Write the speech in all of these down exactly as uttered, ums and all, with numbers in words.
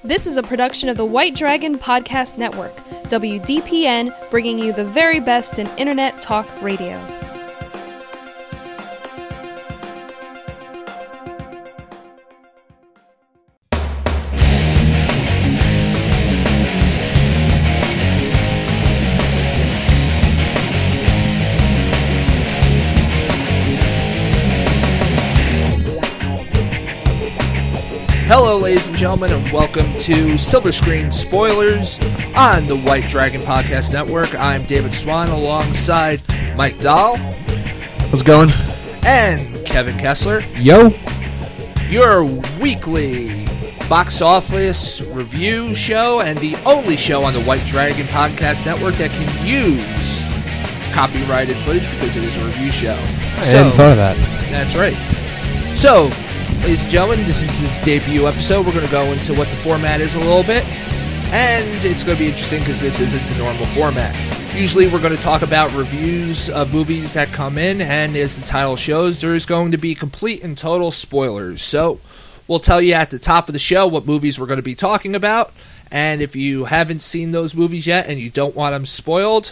This is a production of the White Dragon Podcast Network, W D P N, bringing you the very best in Internet Talk Radio. Hello, ladies and gentlemen, and welcome to Silver Screen Spoilers on the White Dragon Podcast Network. I'm David Swan alongside Mike Dahl. How's it going? And Kevin Kessler. Yo. Your weekly box office review show and the only show on the White Dragon Podcast Network that can use copyrighted footage because it is a review show. I so, hadn't thought of that. That's right. So, ladies and gentlemen, this is his debut episode. We're going to go into what the format is a little bit, and it's going to be interesting because this isn't the normal format. Usually we're going to talk about reviews of movies that come in, and as the title shows, there's going to be complete and total spoilers. So we'll tell you at the top of the show what movies we're going to be talking about, and if you haven't seen those movies yet and you don't want them spoiled,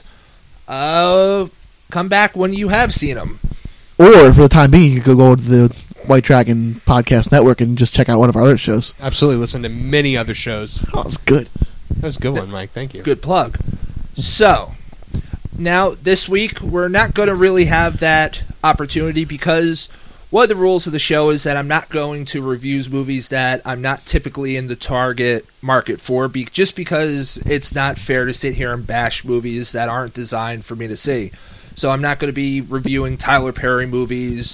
uh, come back when you have seen them. Or, for the time being, you could go to the White Dragon Podcast Network and just check out one of our other shows. Absolutely. Listen to many other shows. Oh, that's good. That was a good one, Mike. Thank you. Good plug. So, now this week, we're not going to really have that opportunity because one of the rules of the show is that I'm not going to review movies that I'm not typically in the target market for, be- just because it's not fair to sit here and bash movies that aren't designed for me to see. So I'm not going to be reviewing Tyler Perry movies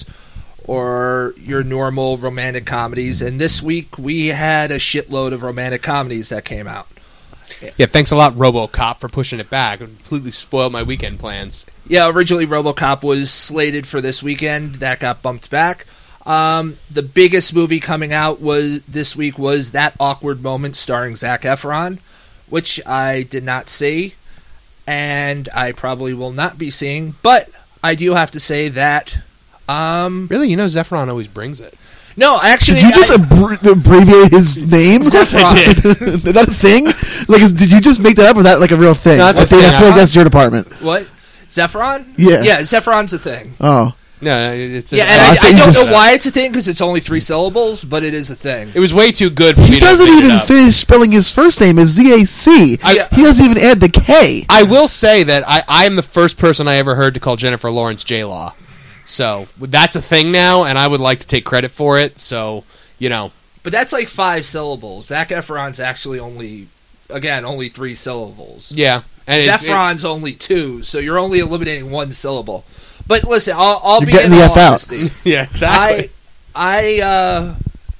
or your normal romantic comedies. And this week, we had a shitload of romantic comedies that came out. Yeah, thanks a lot, RoboCop, for pushing it back. It completely spoiled my weekend plans. Yeah, originally RoboCop was slated for this weekend. That got bumped back. Um, the biggest movie coming out was this week was That Awkward Moment starring Zac Efron, which I did not see, and I probably will not be seeing. But I do have to say that... Um, really? You know Zefron always brings it. No, actually... Did you just I, abbre- abbreviate his name? Of course I did. Is that a thing? Like, is, did you just make that up, or is that like a real thing? No, that's I, a think, thing. I feel like that's your department. What? Zephron? Yeah. Yeah, Zephron's a thing. Oh. No, it's a, yeah, and I, I, I, I don't just, know why it's a thing, because it's only three syllables, but it is a thing. It was way too good for he me to doesn't pick even it up. finish spelling his first name as Z A C. I, he doesn't even add the K. I will say that I, I am the first person I ever heard to call Jennifer Lawrence J-Law. So, that's a thing now, and I would like to take credit for it, so, you know. But that's like five syllables. Zac Efron's actually only, again, only three syllables. Yeah. And Zephron's it, only two, so you're only eliminating one syllable. But listen, I'll, I'll you're be getting in the all F out. honesty. Yeah, exactly. I, I, uh,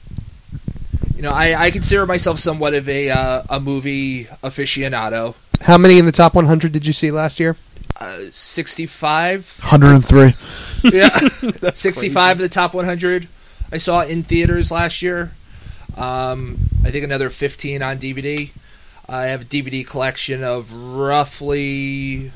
you know, I, I consider myself somewhat of a uh, a movie aficionado. How many in the top one hundred did you see last year? Uh, sixty-five. one hundred three. Yeah, sixty-five of the top one hundred I saw in theaters last year. Um, I think another fifteen on D V D. I have a D V D collection of roughly,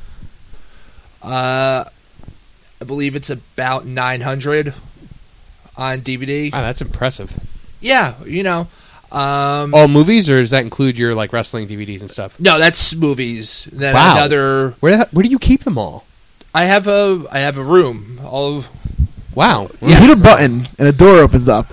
uh, I believe it's about nine hundred on D V D. Wow, that's impressive. Yeah, you know. Um, All movies, or does that include your like wrestling D V Ds and stuff? No, that's movies. Then wow. another. Where where do you keep them all? I have a I have a room. All of, wow. You hit a button and a door opens up.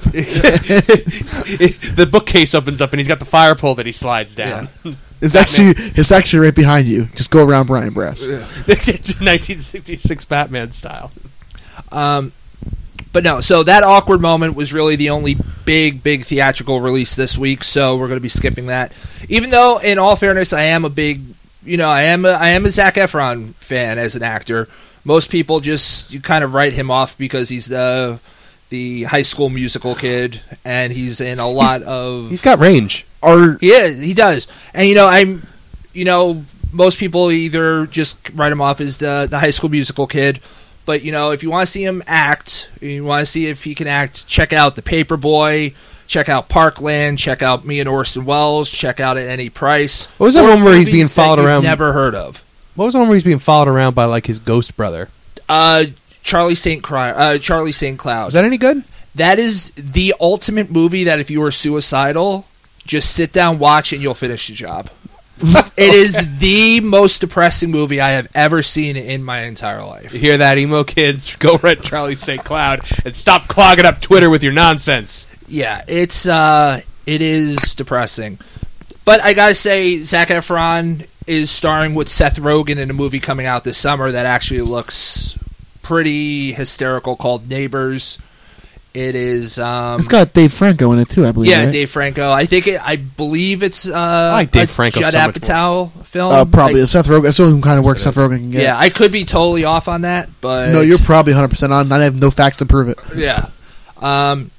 The bookcase opens up and he's got the fire pole that he slides down. Yeah. It's actually it's actually right behind you. Just go around Brian Brass. nineteen sixty-six Batman style. Um, but no, so That Awkward Moment was really the only big, big theatrical release this week, so we're going to be skipping that. Even though, in all fairness, I am a big, you know, I am a, I am a Zac Efron fan as an actor. Most people just, you kind of write him off because he's the the High School Musical kid, and he's in a lot he's, of... He's got range. Or Yeah, he does. And, you know, I'm, you know, most people either just write him off as the, the High School Musical kid, but, you know, if you want to see him act, you want to see if he can act, check out The Paperboy, check out Parkland, check out Me and Orson Welles, check out At Any Price. What was that one where he's being followed around? Never heard of. What was the one where he's being followed around by, like, his ghost brother? Uh, Charlie Saint Cry, uh, Charlie Saint Cloud. Was that any good? That is the ultimate movie that if you were suicidal, Just sit down, watch, and you'll finish the job. It is the most depressing movie I have ever seen in my entire life. You hear that, emo kids? Go rent Charlie Saint Cloud and stop clogging up Twitter with your nonsense. Yeah, it's uh, it is depressing. But I gotta say, Zac Efron is starring with Seth Rogen in a movie coming out this summer that actually looks pretty hysterical called Neighbors. It is. Um, It's got Dave Franco in it too, I believe. yeah, right? Dave Franco. I think it. I believe it's. Uh, I like Dave Franco Judd so much Apatow film. Uh, probably I, Seth Rogen. That's the only kind of work Yes, Seth it is. Rogen can get. yeah, I could be totally off on that, but No, you're probably one hundred percent on. I have no facts to prove it. Yeah. Um,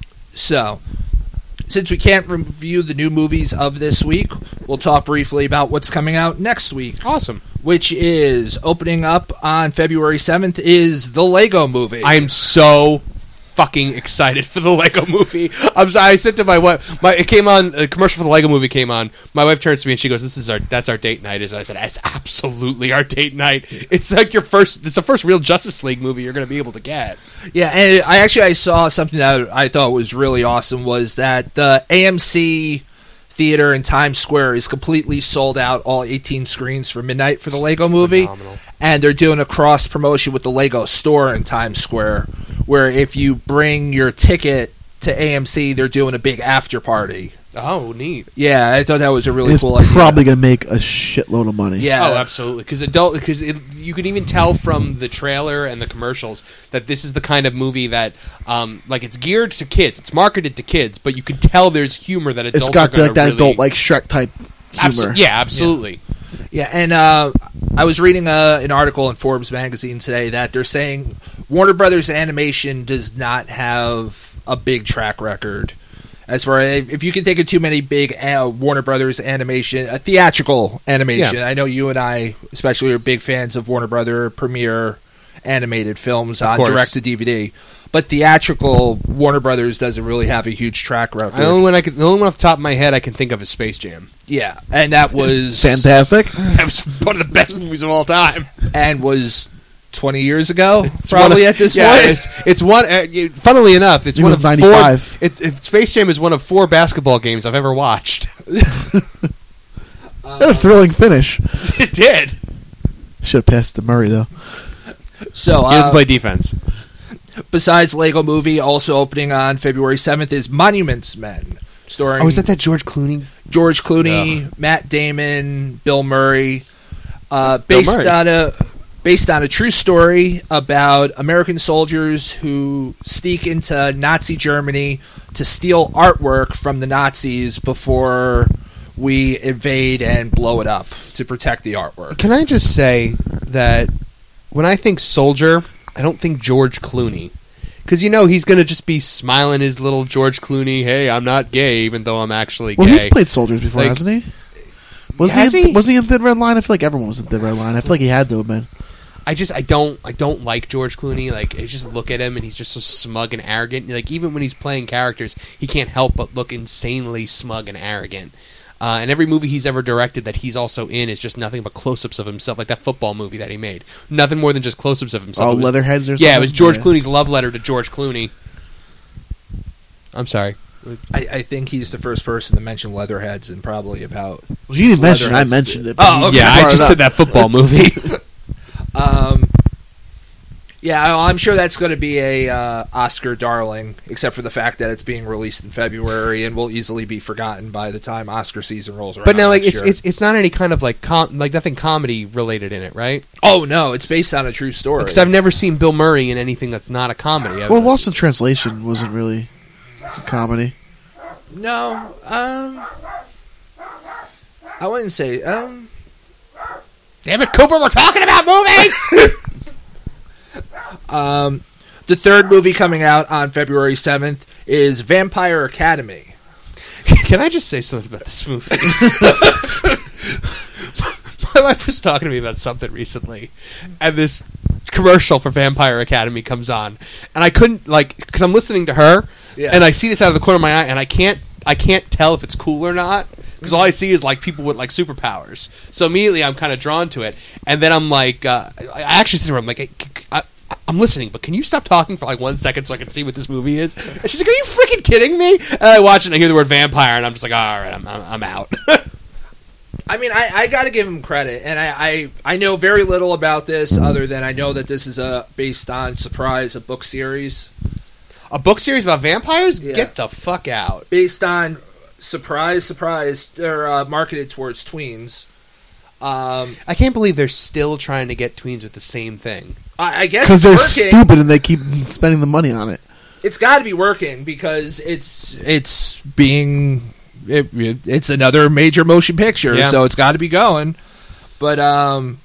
so, since we can't review the new movies of this week, we'll talk briefly about what's coming out next week, Awesome. which is opening up on February seventh is the Lego Movie. I am so fucking excited for the Lego Movie. I'm sorry, I said to my wife, my it came on, a commercial for the Lego Movie came on. My wife turns to me and she goes, "This is our that's our date night." As I said, "It's absolutely our date night." It's like your first it's the first real Justice League movie you're going to be able to get. Yeah, and I actually I saw something that I thought was really awesome was that the A M C Theater in Times Square is completely sold out, all eighteen screens for midnight for the Lego It's Movie. phenomenal. And they're doing a cross promotion with the Lego store in Times Square, where if you bring your ticket to A M C, they're doing a big after party. Oh, neat. Yeah, I thought that was a really It's cool idea. probably going to make a shitload of money. Yeah. Oh, absolutely. Because adult, because you can even tell from the trailer and the commercials that this is the kind of movie that, um, like, it's geared to kids. It's marketed to kids, but you can tell there's humor that adults It's got are going like that really, adult, like Shrek type humor. Abso- yeah, absolutely. Yeah, and uh, I was reading uh, an article in Forbes magazine today that they're saying Warner Brothers Animation does not have a big track record. As far as if you can think of too many big uh, Warner Brothers animation, uh, theatrical animation. Yeah. I know you and I, especially, are big fans of Warner Brother premiere animated films Of on course. direct to D V D. But theatrical, Warner Brothers doesn't really have a huge track record. The only one I can, the only one off the top of my head I can think of is Space Jam. Yeah, and that was Fantastic. That was one of the best movies of all time. and was twenty years ago, It's probably one of- at this yeah, point. It's, it's one. Uh, you- funnily enough, it's It one was of ninety-five. four. It's, it's Space Jam is one of four basketball games I've ever watched. What a thrilling finish. It did. Should have passed to Murray, though. So, He doesn't uh, play defense. besides Lego Movie, also opening on February seventh is Monuments Men, starring Oh, is that that George Clooney? George Clooney, Matt Damon, Bill Murray, uh, Bill based Murray. on a based on a true story about American soldiers who sneak into Nazi Germany to steal artwork from the Nazis before we invade and blow it up to protect the artwork. Can I just say that when I think soldier, I don't think George Clooney. Because, you know, he's going to just be smiling his little George Clooney, hey, I'm not gay, even though I'm actually Well, gay. he's played soldiers before, Like- hasn't he? Was Has he, in, he? Wasn't he in Thin Red Line? I feel like everyone was in Thin Red Line. I feel like he had to have been. I just, I don't, I don't like George Clooney. Like, I just look at him and he's just so smug and arrogant. Like, even when he's playing characters, he can't help but look insanely smug and arrogant. Uh, and every movie he's ever directed that he's also in is just nothing but close-ups of himself, like that football movie that he made. Nothing more than just close-ups of himself. Oh, It was- Leatherheads or something? Yeah, it was George Yeah. Clooney's love letter to George Clooney. I'm sorry. I, I think he's the first person to mention Leatherheads in probably about. Well, you didn't mention it. I Leatherheads. mentioned it. Oh, okay. Yeah, I brought it just up. said that football movie. Um, yeah, I- I'm sure that's going to be a uh, Oscar darling, except for the fact that it's being released in February and will easily be forgotten by the time Oscar season rolls around. But now, like, next it's year. it's it's not any kind of like com- like nothing comedy related in it, right? oh no, it's based on a true story. Because I've never seen Bill Murray in anything that's not a comedy. I've- Well, Lost in Translation wasn't really a comedy. No, um, I wouldn't say. Um, Damn it, Cooper, we're talking about movies. um, the third movie coming out on February seventh is Vampire Academy. Can I just say something about this movie? My wife was talking to me about something recently, and this commercial for Vampire Academy comes on, and I couldn't like because I'm listening to her, Yeah. and I see this out of the corner of my eye, and I can't I can't tell if it's cool or not because all I see is like people with like superpowers. So immediately I'm kind of drawn to it, and then I'm like, uh, I actually said to her, I'm like, I, I, I'm listening, but can you stop talking for like one second so I can see what this movie is? And she's like, are you freaking kidding me? And I watch it and I hear the word vampire, and I'm just like, all right, I'm, I'm, I'm out. I mean, I, I got to give him credit, and I, I, I know very little about this other than I know that this is a based on Surprise, a book series. A book series about vampires? Yeah. Get the fuck out. Based on Surprise, Surprise, they're uh, marketed towards tweens. Um, I can't believe they're still trying to get tweens with the same thing. I, I guess Because they're working. stupid and they keep spending the money on it. It's got to be working because it's it's being it, it, it's another major motion picture, Yeah. so it's got to be going. But um,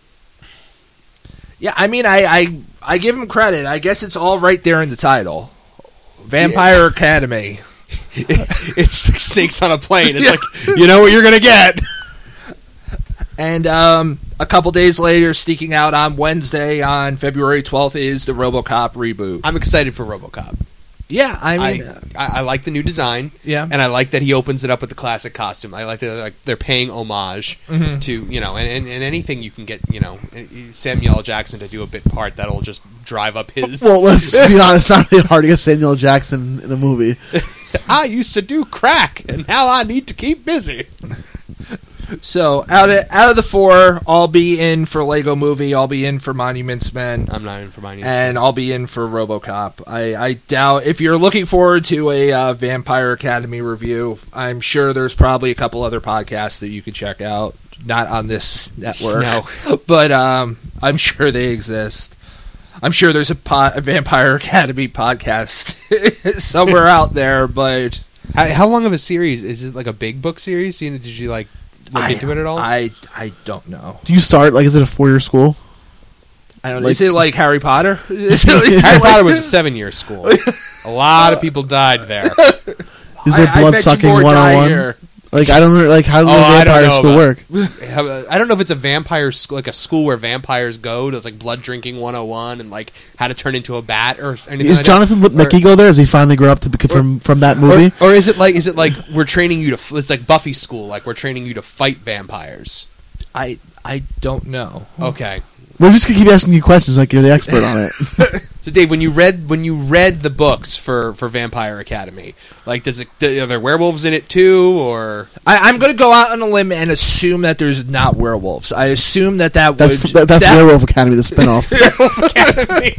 yeah, I mean, I, I I give him credit. I guess it's all right there in the title, Vampire Yeah. Academy. It's snakes on a plane. It's like, you know what you're gonna get. And um, a couple days later, sneaking out on Wednesday on February twelfth is the RoboCop reboot. I'm excited for RoboCop. Yeah, I I, mean, I I like the new design. yeah. And I like that he opens it up with the classic costume. I like that like they're paying homage Mhm. to, you know, and, and, and anything you can get, you know, Samuel L. Jackson to do a bit part that'll just drive up his. Well, let's be honest, it's not really hard to get Samuel L. Jackson in a movie. I used to do crack, and now I need to keep busy. So out of out of the four, I'll be in for Lego Movie. I'll be in for Monuments Men. I'm not in for mine. And I'll be in for RoboCop. I, I doubt if you're looking forward to a uh, Vampire Academy review. I'm sure there's probably a couple other podcasts that you could check out. Not on this network, No. but um, I'm sure they exist. I'm sure there's a, po- a Vampire Academy podcast somewhere out there. But How, how long of a series is it? Like a big book series? You know, did you like look I, into it at all? I I don't know. Do you start, like, is it a four-year school? I don't know. Like- Is it like Harry Potter? Is it- is Harry it Potter like- was a seven-year school. A lot of people died there. Is there I- I blood bet you sucking more one die on one? here. Like, I don't know, like, how does Oh, the I don't vampire know school about- work? I don't know if it's a vampire school, like a school where vampires go to like blood drinking one oh one and like how to turn into a bat or anything. Is like Jonathan that. Lipnicki go there? Has he finally grown up to become from, from that movie? Or, or is it like is it like we're training you to? f- It's like Buffy school, like we're training you to fight vampires. I I don't know. Okay. We're just going to keep asking you questions like you're the expert on it. So Dave, when you read when you read the books for, for Vampire Academy, like does it are there werewolves in it too, or I, I'm going to go out on a limb and assume that there's not werewolves. I assume that that That's would that, that's that, Werewolf Academy, the spinoff. Academy?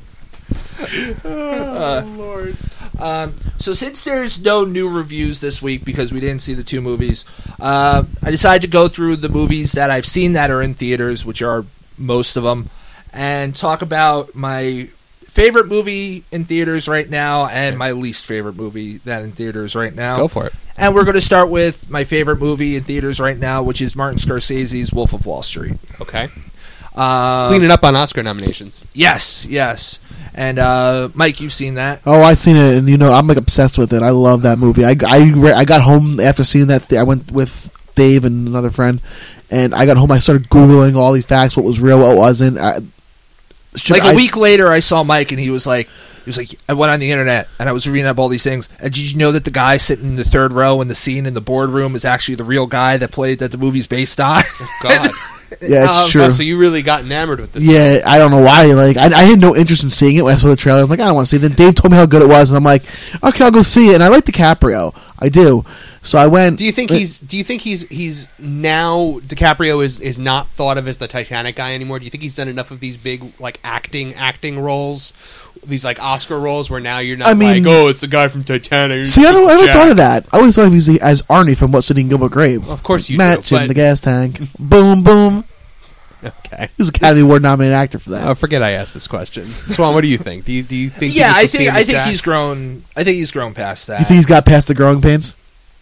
Uh, Lord. Um, so since there's no new reviews this week because we didn't see the two movies, uh, I decided to go through the movies that I've seen that are in theaters, which are most of them, and talk about my favorite movie in theaters right now and my least favorite movie that in theaters right now. Go for it. And we're going to start with my favorite movie in theaters right now, which is Martin Scorsese's Wolf of Wall Street. Okay. Uh, Cleaning up on Oscar nominations. Yes, yes. And uh, Mike, you've seen that. Oh, I've seen it, and you know I'm like obsessed with it. I love that movie. I, I, re- I got home after seeing that. Th- I went with Dave and another friend, and I got home. I started googling all these facts, what was real, what wasn't. I, should Like a I- week later, I saw Mike, and he was like, he was like, I went on the internet, and I was reading up all these things. And did you know that the guy sitting in the third row in the scene in the boardroom is actually the real guy that played that the movie's based on? God. Yeah, it's Um, true. Oh, so you really got enamored with this. Yeah, I don't know why. Like, I, I had no interest in seeing it when I saw the trailer. I'm like, I don't want to see it. Then Dave told me how good it was, and I'm like, okay, I'll go see it. And I like DiCaprio, I do. So I went. Do you think he's? Do you think he's? He's now DiCaprio is is not thought of as the Titanic guy anymore. Do you think he's done enough of these big like acting acting roles, these like Oscar roles, where now you're not I mean- like, oh, it's the guy from Titanic. See, I, don't, I never Jack. thought of that. I always thought of him as Arnie from What's Sitting Gilbert Grape. Of course you Match do. in But, the gas tank. Boom, boom. okay. He was an Academy Award nominated actor for that. Oh, forget I asked this question. Swan, what do you think? Do you do you think? yeah, you I can still see think him I as think Jack? he's grown. I think he's grown past that. You think he's got past the growing pains?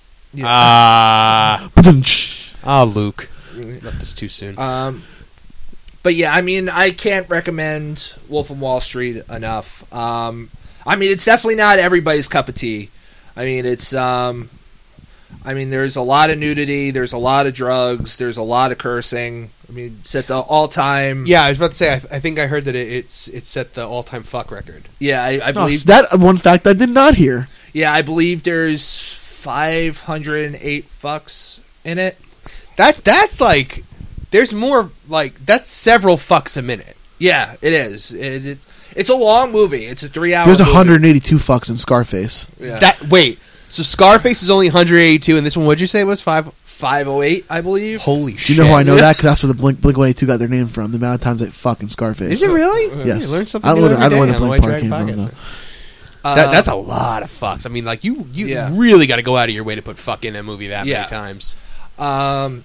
Ah, Ba-dum-tsh. ah, Luke. Left this too soon. Um, but yeah, I mean, I can't recommend Wolf of Wall Street enough. Um, I mean, it's definitely not everybody's cup of tea. I mean, it's. Um, I mean, there's a lot of nudity. There's a lot of drugs. There's a lot of cursing. I mean, set the all-time. Yeah, I was about to say. I, I think I heard that it, it's it set the all-time fuck record. Yeah, I, I Oh, believe. so that one fact I did not hear. Yeah, I believe there's five hundred eight fucks in it. That that's like, there's more like that's several fucks a minute. Yeah, it is. It, it, It's a long movie. It's a three hour. There's movie. one hundred eighty-two fucks in Scarface. Yeah. That wait, so Scarface is only one hundred eighty-two, and this one, what'd you say it was five? five oh eight, I believe. Holy Do shit! you know how I know that? Because that's where the Blink Blink one eighty-two got their name from. The amount of times they fucking Scarface. Is it really? Yes. You learn something I don't new know- every I don't know day where the on Blink White part Dragon came from, Podcast. Uh, That, that's a lot of fucks. I mean, like you, you Yeah. really got to go out of your way to put fuck in a movie that Yeah. many times. Um,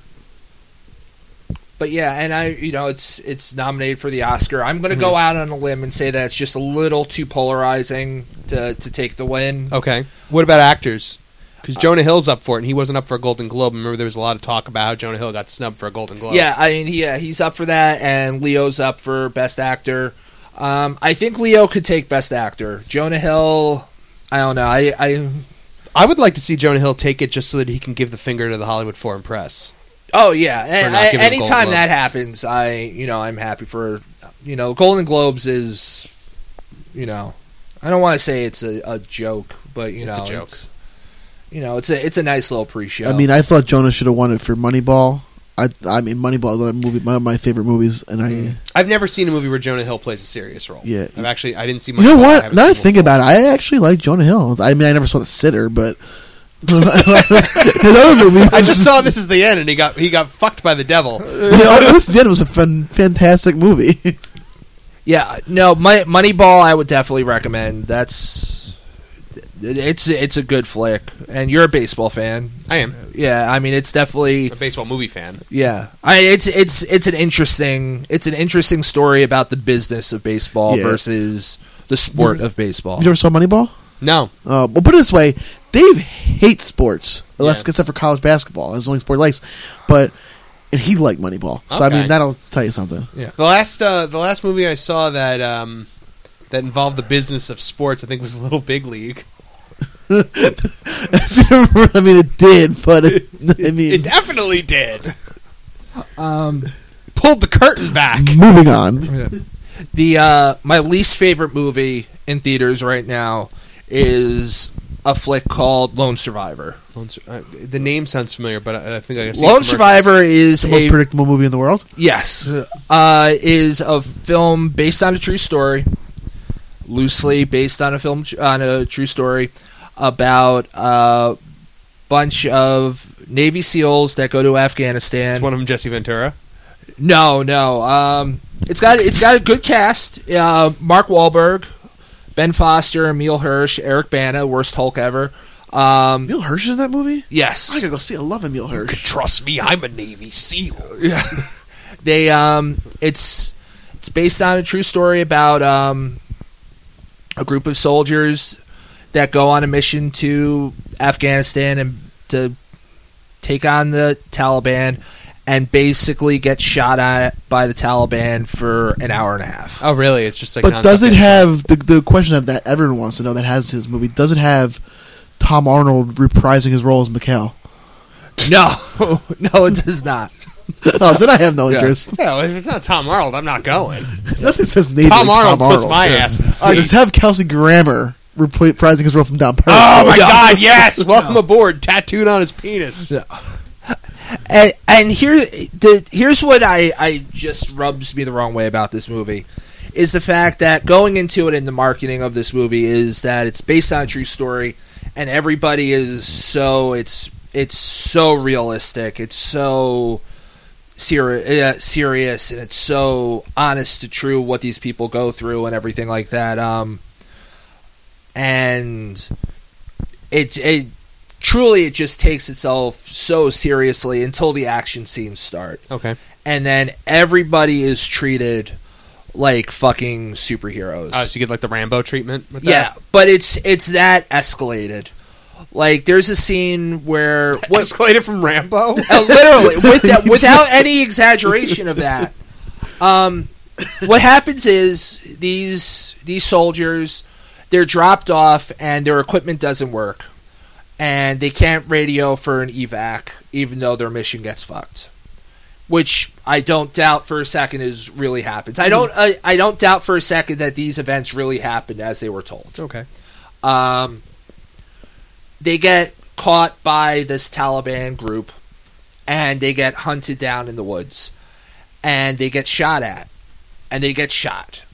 but yeah, and I, you know, it's it's nominated for the Oscar. I'm going to Mm-hmm. go out on a limb and say that it's just a little too polarizing to to take the win. Okay. What about actors? Because Jonah Hill's up for it, and he wasn't up for a Golden Globe. Remember, there was a lot of talk about how Jonah Hill got snubbed for a Golden Globe. Yeah, I mean, yeah, he's up for that, and Leo's up for Best Actor. Um, I think Leo could take Best Actor. Jonah Hill, I don't know. I, I I would like to see Jonah Hill take it just so that he can give the finger to the Hollywood Foreign Press. oh yeah, and not I, giving him Golden anytime Globe. that happens, I you know I'm happy for you know Golden Globes is you know I don't want to say it's a, a joke, but you It's know a joke. It's, you know it's a it's a nice little pre-show. I mean, I thought Jonah should have won it for Moneyball. I I mean, Moneyball is a movie, one of my favorite movies, and I. Mm. I've never seen a movie where Jonah Hill plays a serious role. Yeah. I've actually I didn't see. You know Moneyball. I what? haven't Now I seen think Wolf about it, I actually like Jonah Hill. I mean, I never saw The Sitter, but in other movies, I just saw This Is the End, and he got he got fucked by the devil. Yeah, This Did was a fan, fantastic movie. yeah, no, Mon- Moneyball I would definitely recommend. That's it's it's a good flick, and you're a baseball fan. I am Yeah, I mean it's definitely a baseball movie fan. yeah. I it's it's it's an interesting it's an interesting story about the business of baseball Yeah. versus the sport of baseball. You ever saw Moneyball? No, Uh, well, put it this way: Dave hates sports, unless Yeah. except for college basketball. That's the only sport he likes. But and he liked Moneyball, so Okay. I mean that'll tell you something. the last uh, the last movie I saw that um, that involved the business of sports, I think, was Little Big League. I mean, it did, but it, I mean, It definitely did. Um, Pulled the curtain back. moving on. the uh, my least favorite movie in theaters right now is a flick called Lone Survivor. Lone Sur- uh, the name sounds familiar, but I, I think I've seen Lone commercials. Survivor is The most a predictable movie in the world. yes uh, is a film based on a true story, loosely based on a film on a true story about a bunch of Navy SEALs that go to Afghanistan. Is one of them Jesse Ventura? No, no. Um, it's got it's got a good cast. Uh, Mark Wahlberg, Ben Foster, Emil Hirsch, Eric Bana, worst Hulk ever. Um, Emil Hirsch is in that movie. I yes, gotta go see. I love Emil Hirsch. Trust me, I'm a Navy SEAL. yeah. They um, it's it's based on a true story about um, a group of soldiers that go on a mission to Afghanistan and to take on the Taliban, and basically get shot at by the Taliban for an hour and a half. Oh, really? It's just like. But does nonstop it action. have the the question that, that everyone wants to know that has his movie? Does it have Tom Arnold reprising his role as Mikhail? No, no, it does not. Oh, then I have no Yeah. interest. Yeah, well, if it's not Tom Arnold, I'm not going. Nothing says Navy. Tom like Arnold Tom puts Arnold. my Yeah. ass in the All right, seat. just have Kelsey Grammer reprising his role from Down Purse. Oh my No. God! Yes, welcome aboard. Tattooed on his penis. And, and here, the here's what I, I just rubs me the wrong way about this movie is the fact that going into it in the marketing of this movie is that it's based on a true story, and everybody is so it's it's so realistic, it's so seri- uh, serious, and it's so honest to true what these people go through and everything like that. Um, and it it. Truly, it just takes itself so seriously until the action scenes start. Okay. And then everybody is treated like fucking superheroes. Oh, so you get like the Rambo treatment with yeah, that? but it's it's that escalated. Like, there's a scene where... What? Escalated from Rambo? Uh, literally, with that, without any exaggeration of that. Um, what happens is these these soldiers, they're dropped off and their equipment doesn't work. And they can't radio for an evac, even though their mission gets fucked. Which I don't doubt for a second is really happens. I don't. I, I don't doubt for a second that these events really happened as they were told. Okay. Um, they get caught by this Taliban group, and they get hunted down in the woods, and they get shot at, and they get shot,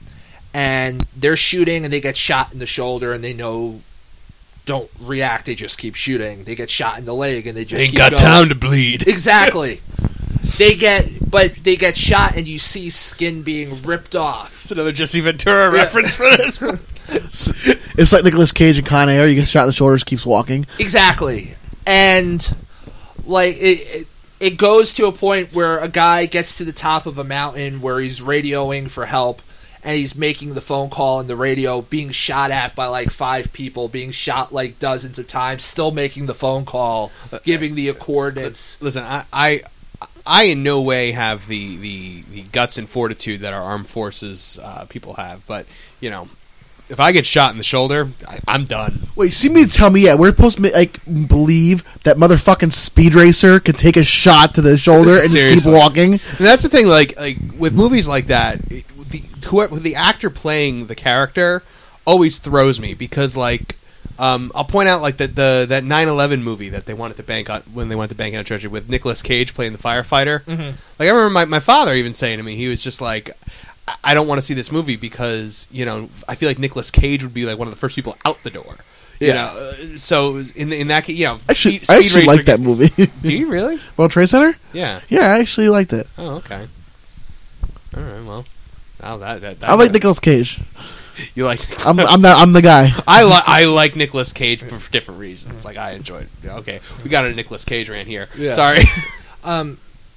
and they're shooting and they get shot in the shoulder and they know don't react, they just keep shooting. They get shot in the leg and they just Ain't keep got going. time to bleed. Exactly. They get, but they get shot and you see skin being ripped off. It's another Jesse Ventura Yeah. reference for this. It's like Nicolas Cage in Con Air. You get shot in the shoulders, keeps walking. Exactly. And like it, it it goes to a point where a guy gets to the top of a mountain where he's radioing for help and he's making the phone call on the radio, being shot at by like five people, being shot like dozens of times, still making the phone call, giving the coordinates. Listen, I, I, I in no way have the, the, the guts and fortitude that our armed forces uh, people have, but you know, if I get shot in the shoulder, I, I'm done. Wait, see me tell me, yeah, we're supposed to like believe that motherfucking Speed Racer could take a shot to the shoulder and just keep Seriously. walking? And that's the thing, like like with movies like that, it, the whoever, the actor playing the character always throws me because like um, I'll point out like the, the that nine eleven movie that they wanted to bank on when they wanted to bank on a treasure with Nicolas Cage playing the firefighter. Mm-hmm. Like I remember my, my father even saying to me, he was just like, I don't want to see this movie because, you know, I feel like Nicolas Cage would be like one of the first people out the door. You Yeah. know, uh, so in in that case, you know, Actually, Speed, I Speed actually Racer- like that movie. Do you really? World Trade Center? Yeah. Yeah, I actually liked it. Oh, okay. All right. Well, now that that, that I like Nicolas Cage. You like? I'm I'm not I'm the guy. I like I like Nicolas Cage for, for different reasons. Like I enjoyed. Yeah, okay, we got a Nicolas Cage rant here. Yeah. Sorry. Um,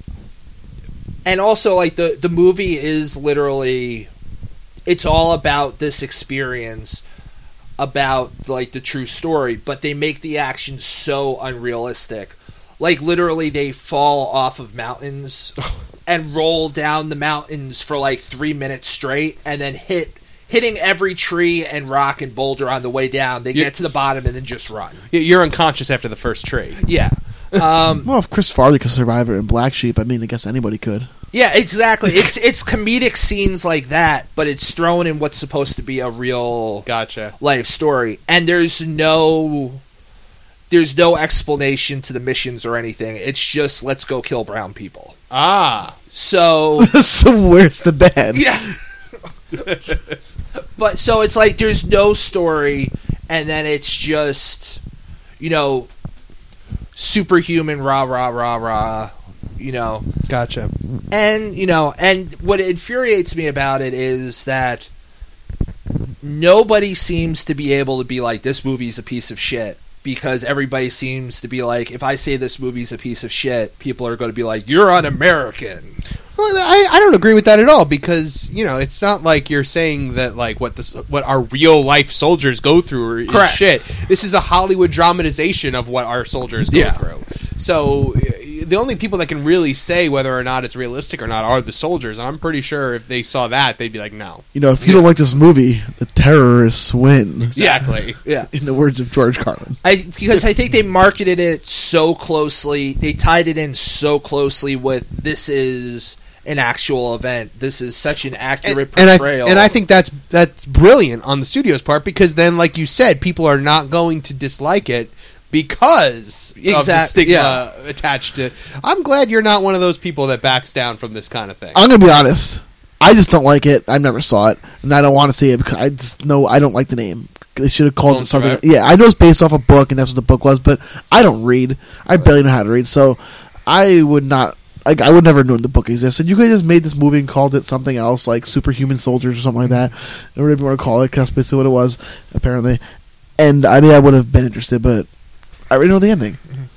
and also, like, the, the movie is literally, it's all about this experience, about, like, the true story, but they make the action so unrealistic. Like, literally, they fall off of mountains and roll down the mountains for, like, three minutes straight, and then hit... hitting every tree and rock and boulder on the way down. They You- get to the bottom and then just run. You're unconscious after the first tree. Yeah. Um, Well, if Chris Farley could survive it in Black Sheep, I mean, I guess anybody could. yeah, exactly. It's it's comedic scenes like that, but it's thrown in what's supposed to be a real Gotcha. life story. And there's no there's no explanation to the missions or anything. It's just let's go kill brown people. Ah. So So where's the bad? yeah. But so it's like there's no story, and then it's just, you know, superhuman rah rah rah rah, you know. Gotcha. And, you know, and what infuriates me about it is that nobody seems to be able to be like, this movie's a piece of shit. Because everybody seems to be like, if I say this movie's a piece of shit, people are going to be like, you're un-American. Well, I, I don't agree with that at all because you know it's not like you're saying that like what this what our real life soldiers go through is Correct. shit. This is a Hollywood dramatization of what our soldiers go Yeah. through. So uh, the only people that can really say whether or not it's realistic or not are the soldiers. And I'm pretty sure if they saw that, they'd be like, no. You know, if you don't like this movie, the terrorists win. Exactly. Yeah. In the words of George Carlin. I because I think they marketed it so closely, they tied it in so closely with this is an actual event. This is such an accurate and, and I portrayal. and I think that's that's brilliant on the studio's part because then, like you said, people are not going to dislike it because of the Exact- stigma yeah. attached to. I'm glad you're not one of those people that backs down from this kind of thing. I'm gonna be honest. I just don't like it. I never saw it, and I don't want to see it because I just know I don't like the name. They should have called Lone it something. Survivor. Yeah, I know it's based off a book, and that's what the book was. But I don't read. I barely know how to read, so I would not. Like, I would never have known the book existed. You could have just made this movie and called it something else, like Superhuman Soldiers or something like that, or whatever you want to call it. Because that's basically what it was, apparently. And I mean, I would have been interested, but I already know the ending.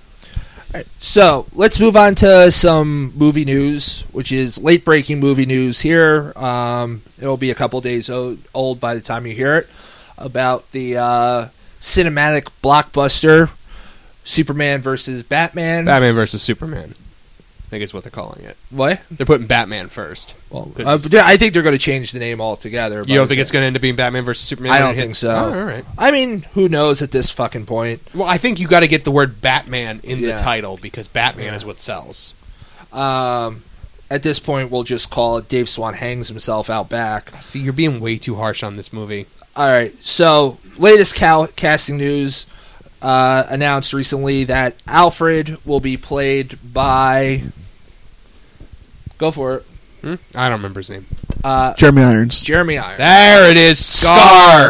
So let's move on to some movie news, which is late breaking movie news here. Um, it'll be a couple days o- old by the time you hear it, about the uh, cinematic blockbuster Superman versus Batman. Batman versus Superman. I think is what they're calling it. What? They're putting Batman first. Well, Good. uh, yeah, I think they're going to change the name altogether. You don't think it's going to end up being Batman versus Superman? I when don't it think hits? so. Oh, all right. I mean, who knows at this fucking point? Well, I think you got to get the word Batman in Yeah. the title because Batman Yeah. is what sells. Um, at this point, we'll just call it Dave Swan hangs himself out back. See, you're being way too harsh on this movie. All right, so latest cal- casting news uh, announced recently that Alfred will be played by. Go for it. Hmm? I don't remember his name. Uh, Jeremy Irons. Jeremy Irons. There it is, Scar.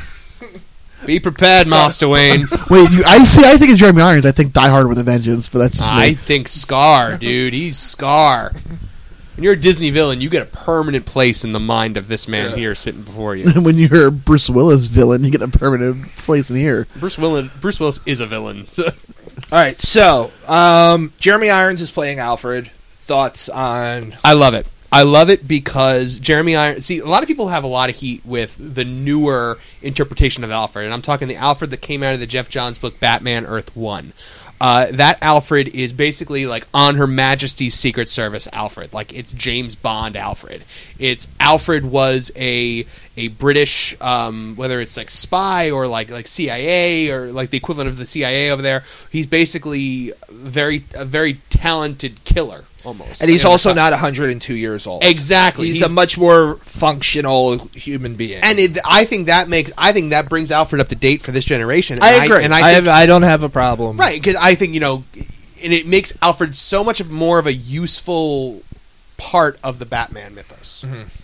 Be prepared, Master Wayne. Wait, you, I see. I think it's Jeremy Irons. I think Die Hard with a Vengeance, but that's just I me. think Scar, dude. He's Scar. When you're a Disney villain, you get a permanent place in the mind of this man Yeah. here sitting before you. When you're a Bruce Willis villain, you get a permanent place in here. Bruce Willis, Bruce Willis is a villain. All right, so um, Jeremy Irons is playing Alfred. Thoughts on? I love it. I love it because Jeremy Irons... See, a lot of people have a lot of heat with the newer interpretation of Alfred, and I'm talking the Alfred that came out of the Jeff Johns book Batman Earth one. Uh, that Alfred is basically like on Her Majesty's Secret Service Alfred. Like, it's James Bond Alfred. It's Alfred was a a British, um, whether it's like spy or like like C I A or like the equivalent of the C I A over there. He's basically very a very talented killer. Almost. And he's You know, also so- not one hundred two years old. Exactly. He's, He's- a much more functional human being. And it, I think that makes I think that brings Alfred up to date for this generation. And I agree. and I, I, think, have, I don't have a problem. right because I think you know, and it makes Alfred so much of more of a useful part of the Batman mythos.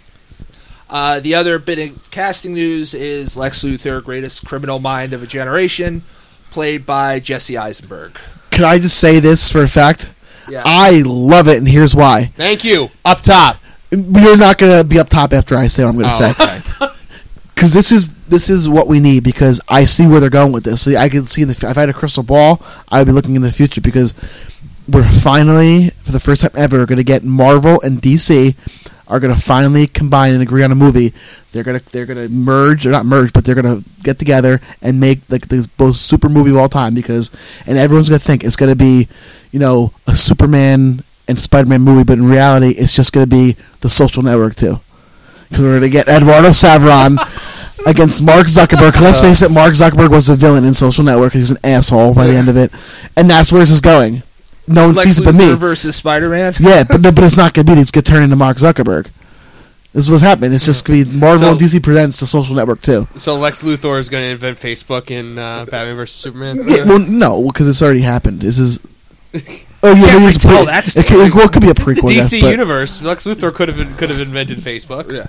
Uh, the other bit of casting news is Lex Luthor, greatest criminal mind of a generation, played by Jesse Eisenberg. Can I just say this for a fact? Yeah. I love it, and here's why. Thank you. Up top. You're not going to be up top after I say what I'm going to Oh, say. okay. Because this is this is what we need. Because I see where they're going with this. See, I can see in the. If I had a crystal ball, I'd be looking in the future. Because we're finally, for the first time ever, going to get Marvel and D C are going to finally combine and agree on a movie. They're gonna they're gonna merge, or not merge, but they're gonna get together and make like the most super movie of all time. Because and everyone's gonna think it's gonna be, you know, a Superman and Spider-Man movie, but in reality, it's just gonna be The Social Network too. Because we're gonna get Eduardo Savron against Mark Zuckerberg. 'Cause let's face it, Mark Zuckerberg was the villain in Social Network. He was an asshole by the end of it, and that's where this is going. No one Lex sees it but Luthor me. versus Spider-Man? Yeah, but no, but it's not gonna be. It's gonna turn into Mark Zuckerberg. This is what's happening. It's just gonna be Marvel So- and D C presents The Social Network too. So Lex Luthor is going to invent Facebook in uh, Batman versus Superman. Yeah, well, no, because it's already happened. This is. Oh yeah, Can't maybe it's a retell pre- that it, could, well, it could be a It's the prequel. D yes, C but- universe. Lex Luthor could have could have invented Facebook. Yeah.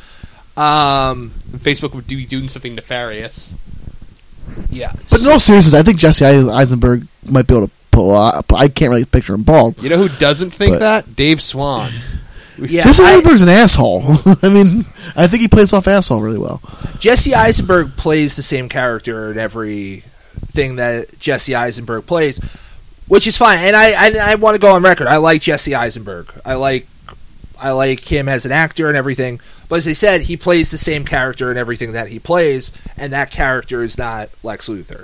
Um, Facebook would be doing something nefarious. yeah. But in all seriousness, I think Jesse Eisenberg might be able to pull off. I can't really picture him bald. You know who doesn't think But- that? Dave Swan. Yeah, Jesse I- Eisenberg's an asshole. I mean, I think he plays off asshole really well. Jesse Eisenberg plays the same character in every thing that Jesse Eisenberg plays, which is fine. And I, I, I want to go on record. I like Jesse Eisenberg. I like, I like him as an actor and everything. But as I said, he plays the same character in everything that he plays, and that character is not Lex Luthor.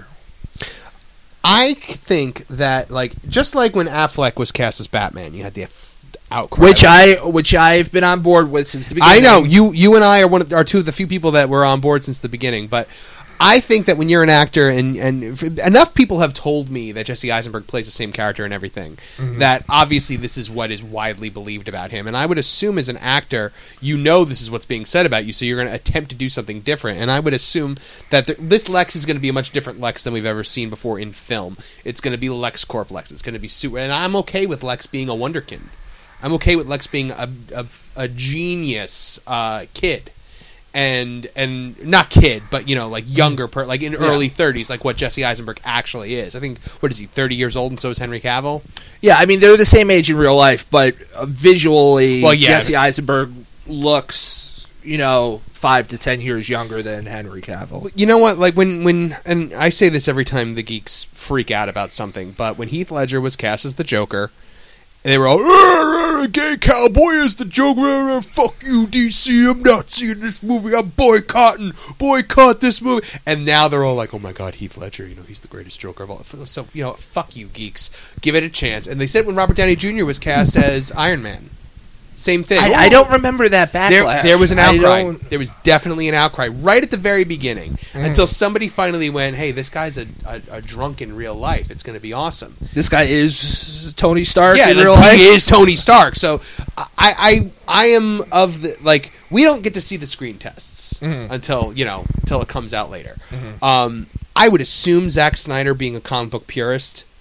I think that, like, just like when Affleck was cast as Batman, you had the outcry. Which I, which I've been on board with since the beginning. I know you. You and I are one of, are two of the few people that were on board since the beginning. But I think that when you're an actor, and and f- enough people have told me that Jesse Eisenberg plays the same character and everything, Mm-hmm. that obviously this is what is widely believed about him. And I would assume, as an actor, you know this is what's being said about you, so you're going to attempt to do something different. And I would assume that the, this Lex is going to be a much different Lex than we've ever seen before in film. It's going to be LexCorp Lex. It's going to be super. And I'm okay with Lex being a wonderkind. I'm okay with Lex being a a, a genius uh, kid, and and not kid, but you know, like younger, per, like in early thirties, like what Jesse Eisenberg actually is. I think what is he, thirty years old, and so is Henry Cavill. Yeah, I mean they're the same age in real life, but uh, visually, Well, yeah. Jesse Eisenberg looks, you know, five to ten years younger than Henry Cavill. You know what? Like when when and I say this every time the geeks freak out about something, but when Heath Ledger was cast as the Joker, they were all, "Arr, arr, gay cowboy is the Joker, arr, arr, fuck you, D C, I'm not seeing this movie, I'm boycotting, boycott this movie." And now they're all like, "Oh my god, Heath Ledger, you know, he's the greatest Joker of all." So, you know, fuck you, geeks. Give it a chance. And they said when Robert Downey Junior was cast as Iron Man. Same thing. I, I don't remember that backlash. There, there was an I outcry. don't- There was definitely an outcry right at the very beginning Mm. until somebody finally went, "Hey, this guy's a, a, a drunk in real life. It's going to be awesome." This guy is Tony Stark Yeah, in like, real life. he is Tony Stark. So I, I, I am of the like. We don't get to see the screen tests Mhm. until you know until it comes out later. Mhm. Um, I would assume Zack Snyder, being a comic book purist,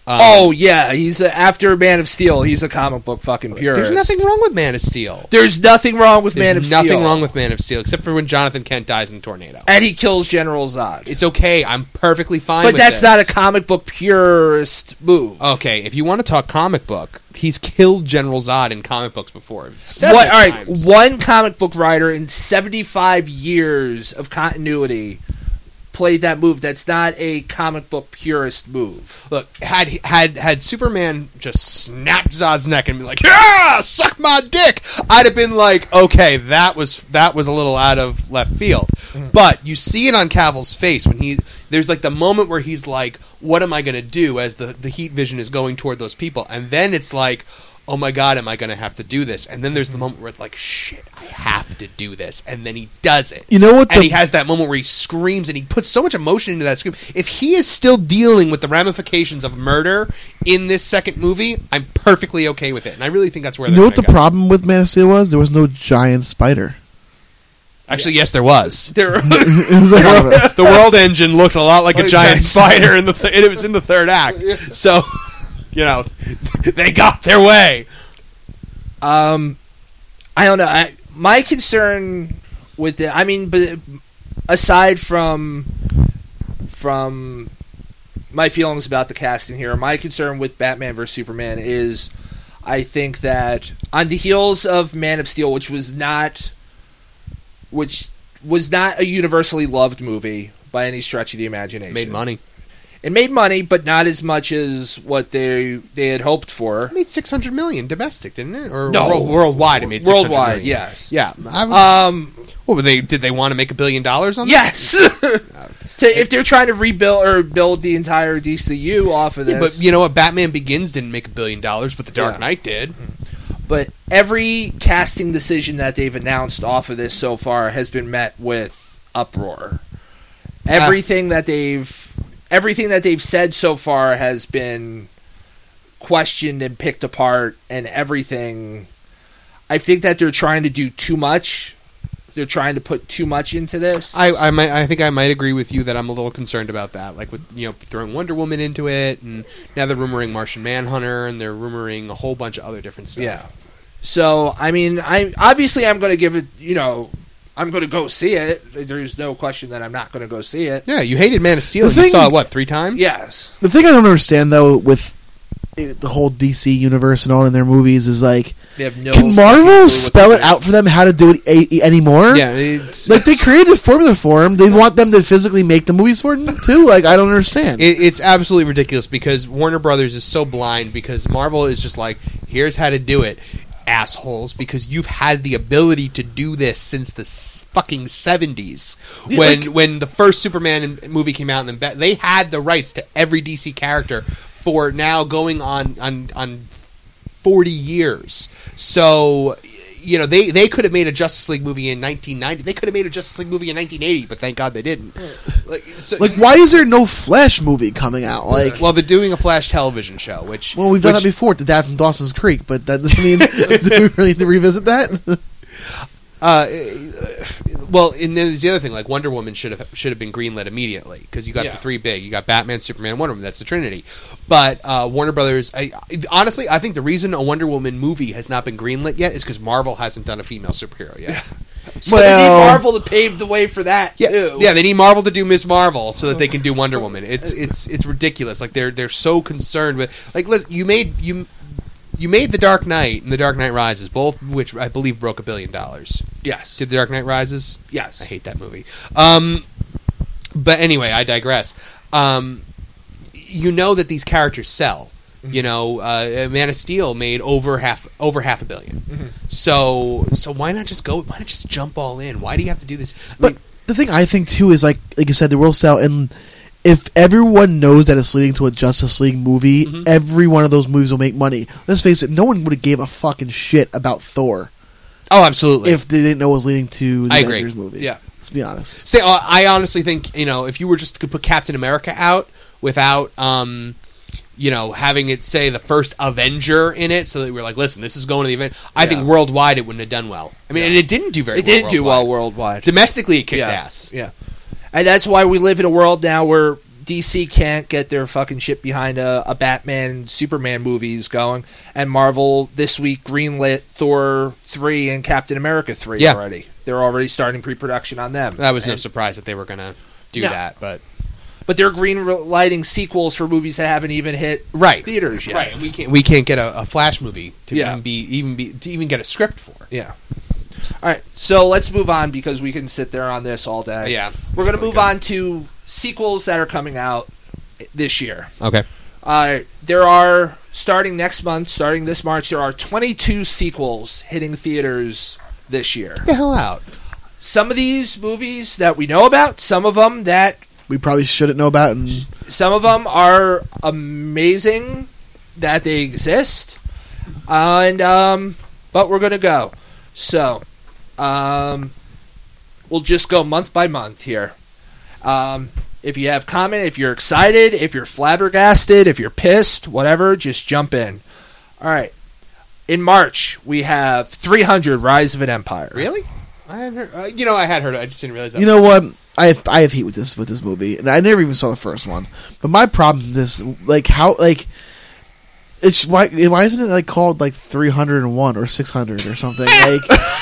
Um, oh yeah, he's a, after Man of Steel. He's a comic book fucking purist. There's nothing wrong with Man of Steel. There's nothing wrong with There's Man of nothing Steel. wrong with Man of Steel except for when Jonathan Kent dies in a tornado. And he kills General Zod. It's okay. I'm perfectly fine But with that's this. not a comic book purist move. Okay, if you want to talk comic book, he's killed General Zod in comic books before. What, Several all right, times. one comic book writer in seventy-five years of continuity played that move. That's not a comic book purist move. Look, had had had Superman just snapped Zod's neck and be like, "Yeah, suck my dick," I'd have been like, "Okay, that was that was a little out of left field." Mm. But you see it on Cavill's face when he there's like the moment where he's like, "What am I going to do?" as the the heat vision is going toward those people, and then it's like, "Oh my God, am I going to have to do this?" And then there's the moment where it's like, "Shit, I have to do this," and then he does it. You know what? And The, he has that moment where he screams and he puts so much emotion into that scream. If he is still dealing with the ramifications of murder in this second movie, I'm perfectly okay with it. And I really think that's where you they're know what the gonna go. problem with Man of Steel was? There was no giant spider. Actually, yes, there was. There, It was like- The world engine looked a lot like a Like a giant giant spider in the th- and it was in the third act. So, you know, they got their way. um, I don't know. I, my concern with it, I mean, but aside from from my feelings about the casting here, my concern with Batman versus Superman is, I think that on the heels of Man of Steel, which was not, which was not a universally loved movie by any stretch of the imagination, Made money. It made money, but not as much as what they they had hoped for. It made six hundred million domestic, didn't it? Or No. world, worldwide, it made six hundred Worldwide, million. yes. Yeah. I would- Um, what were they? Did they want to make a billion dollars on that? yes. to, if they're trying to rebuild or build the entire D C U off of this, Yeah, but you know what? Batman Begins didn't make a billion dollars, but The Dark Yeah. Knight did. But every casting decision that they've announced off of this so far has been met with uproar. Everything that they've everything that they've said so far has been questioned and picked apart, and everything. I think that they're trying to do too much. They're trying to put too much into this. I I, might, I think I might agree with you that I'm a little concerned about that. Like with you know throwing Wonder Woman into it, and now they're rumoring Martian Manhunter, and they're rumoring a whole bunch of other different stuff. Yeah. So I mean, I obviously I'm going to give it. You know, I'm going to go see it. There's no question that I'm not going to go see it. Yeah, you hated Man of Steel. The And you thing- saw it, what, three times? Yes. The thing I don't understand though with the whole D C universe and all in their movies is like, They have no. can fucking clue Marvel what spell they're it out for them how to do it a- anymore? Yeah, it's, Like they created a formula for them. They want them to physically make the movies for them too. Like I don't understand. It, it's absolutely ridiculous because Warner Brothers is so blind because Marvel is just like, here's how to do it, assholes, because you've had the ability to do this since the s- fucking seventies. Yeah, When like- when the first Superman in- movie came out, and then ba- they had the rights to every D C character for now going on on, on forty years. So, you know, they, they could have made a Justice League movie in nineteen ninety. They could have made a Justice League movie in nineteen eighty, but thank God they didn't. Like, so, Like why is there no Flash movie coming out? Like well, they're doing a Flash television show, which well, we've done which- that before. The Dad from Dawson's Creek, but that doesn't mean do we really need to revisit that? Uh, well, and then there's the other thing. Like Wonder Woman should have should have been greenlit immediately because you got Yeah. the three big. You got Batman, Superman, and Wonder Woman. That's the Trinity. But uh, Warner Brothers, I, honestly, I think the reason a Wonder Woman movie has not been greenlit yet is because Marvel hasn't done a female superhero yet. So they Well- need Marvel to pave the way for that Yeah, too. yeah, they need Marvel to do Miss Marvel so that they can do Wonder Woman. It's it's it's ridiculous. Like they're they're so concerned with like listen, you made you you made The Dark Knight and The Dark Knight Rises, both which I believe broke a billion dollars. Yes. Did The Dark Knight Rises? Yes. I hate that movie. Um, but anyway, I digress. Um, you know that these characters sell. You know, uh, Man of Steel made over half over half a billion. Mm-hmm. So so why not just go? Why not just jump all in? Why do you have to do this? I But mean, the thing I think too is like like you said, the world sell, and if everyone knows that it's leading to a Justice League movie, Mhm. every one of those movies will make money. Let's face it, no one would have gave a fucking shit about Thor oh, absolutely. if they didn't know it was leading to the I agree. Avengers movie. Yeah. Let's be honest. Say, uh, I honestly think you know if you were just to put Captain America out without. Um, you know, having it say the first Avenger in it, so that we're like, listen, this is going to the event. I Yeah. think worldwide it wouldn't have done well. I mean, Yeah. and it didn't do very. It well didn't do well worldwide. worldwide. Domestically, it kicked yeah. ass. Yeah. And that's why we live in a world now where D C can't get their fucking shit behind a, a Batman, Superman movies going, and Marvel this week greenlit Thor three and Captain America three Yeah. already. They're already starting pre-production on them. That was no And- surprise that they were going to do No. that, but But they're green lighting sequels for movies that haven't even hit right theaters yet. Right, and we can't we can't get a, a Flash movie to Yeah. even be even be to even get a script for. Yeah. All right, so let's move on because we can sit there on this all day. Yeah, We're going to move Okay. on to sequels that are coming out this year. Okay. Uh, there are, starting next month, starting this March, there are twenty-two sequels hitting theaters this year. Get the hell out. Some of these movies that we know about, some of them that, We probably shouldn't know about. And some of them are amazing that they exist. And, um, but we're going to go. So, um, we'll just go month by month here. Um, if you have comment, if you're excited, if you're flabbergasted, if you're pissed, whatever, just jump in. All right. In March, we have three hundred Rise of an Empire. Really? I had heard. Uh, you know, I had heard. It. I just didn't realize that. you know what? I have I have heat with this with this movie, and I never even saw the first one. But my problem with this, like how like. It's why why isn't it like called like three hundred and one or six hundred or something like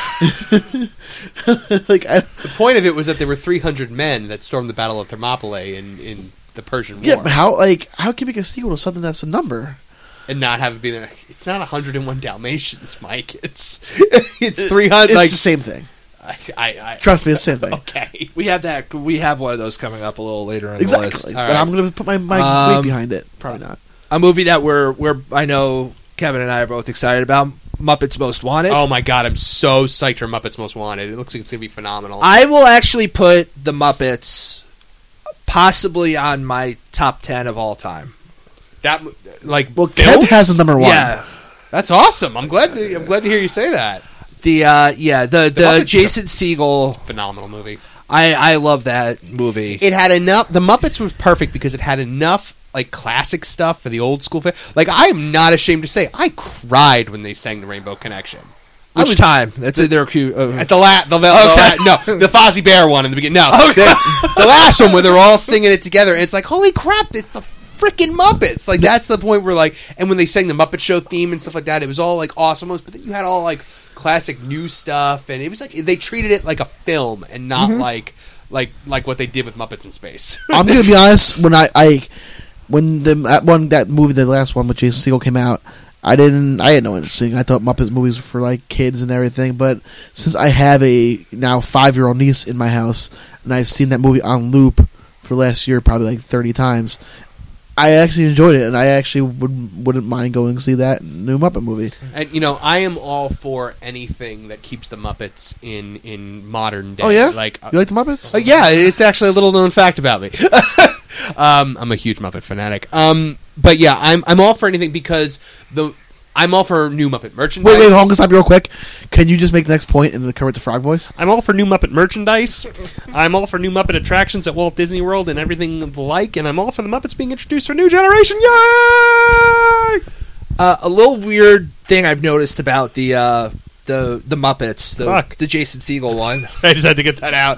like I, The point of it was that there were three hundred men that stormed the Battle of Thermopylae in, in the Persian War. yeah, but how like how can you make a sequel to something that's a number? And not have it be like, it's not one hundred and one Dalmatians, Mike. It's it's three hundred. It's Like the same thing. I, I, I Trust me, it's the same thing. Okay. We have that. We have one of those coming up a little later in Exactly. the list. But All right. I'm going to put my, my Um, weight behind it. Probably not. A movie that we're we're I know Kevin and I are both excited about. Muppets Most Wanted. Oh my god, I'm so psyched for Muppets Most Wanted. It looks like it's gonna be phenomenal. I will actually put the Muppets possibly on my top ten of all time. that mo- like Well, films? Kev has the number one. Yeah, That's awesome. I'm glad. To, I'm glad to hear you say that. the uh, yeah the the, Muppets is a- Jason Segel. Phenomenal movie. I I love that movie. It had enough. The Muppets was perfect because it had enough like classic stuff for the old school fan. Like I am not ashamed to say, I cried when they sang the Rainbow Connection. I Which was- time? That's in their cue. Uh, At the last, the, the, Okay. the la- no, the Fozzie Bear one in the beginning. No, the, the last one where they're all singing it together. And it's like, holy crap! It's the freaking Muppets. Like that's the point where like, and when they sang the Muppet Show theme and stuff like that, it was all like awesome. But then you had all like classic new stuff, and it was like they treated it like a film and not like like like what they did with Muppets in Space. I'm going to be honest. When I, I when the that one that movie, the last one with Jason Segel came out, I didn't. I had no interest in it. I thought Muppets movies were for like kids and everything. But since I have a now five year old niece in my house, and I've seen that movie on loop for last year probably like thirty times, I actually enjoyed it, and I actually would wouldn't mind going to see that new Muppet movie. And you know, I am all for anything that keeps the Muppets in in modern day. Oh yeah, like you like the Muppets? Uh, yeah, it's actually a little known fact about me. um, I'm a huge Muppet fanatic. Um, but yeah, I'm I'm all for anything because the I'm all for new Muppet merchandise. Wait, wait, hold on, stop you real quick. Can you just make the next point and the cover with the frog voice? I'm all for new Muppet merchandise. I'm all for new Muppet attractions at Walt Disney World and everything of the like, and I'm all for the Muppets being introduced to a new generation. Yay! Uh, a little weird thing I've noticed about the uh, the the Muppets, the Fuck. the Jason Segel one. I just had to get that out.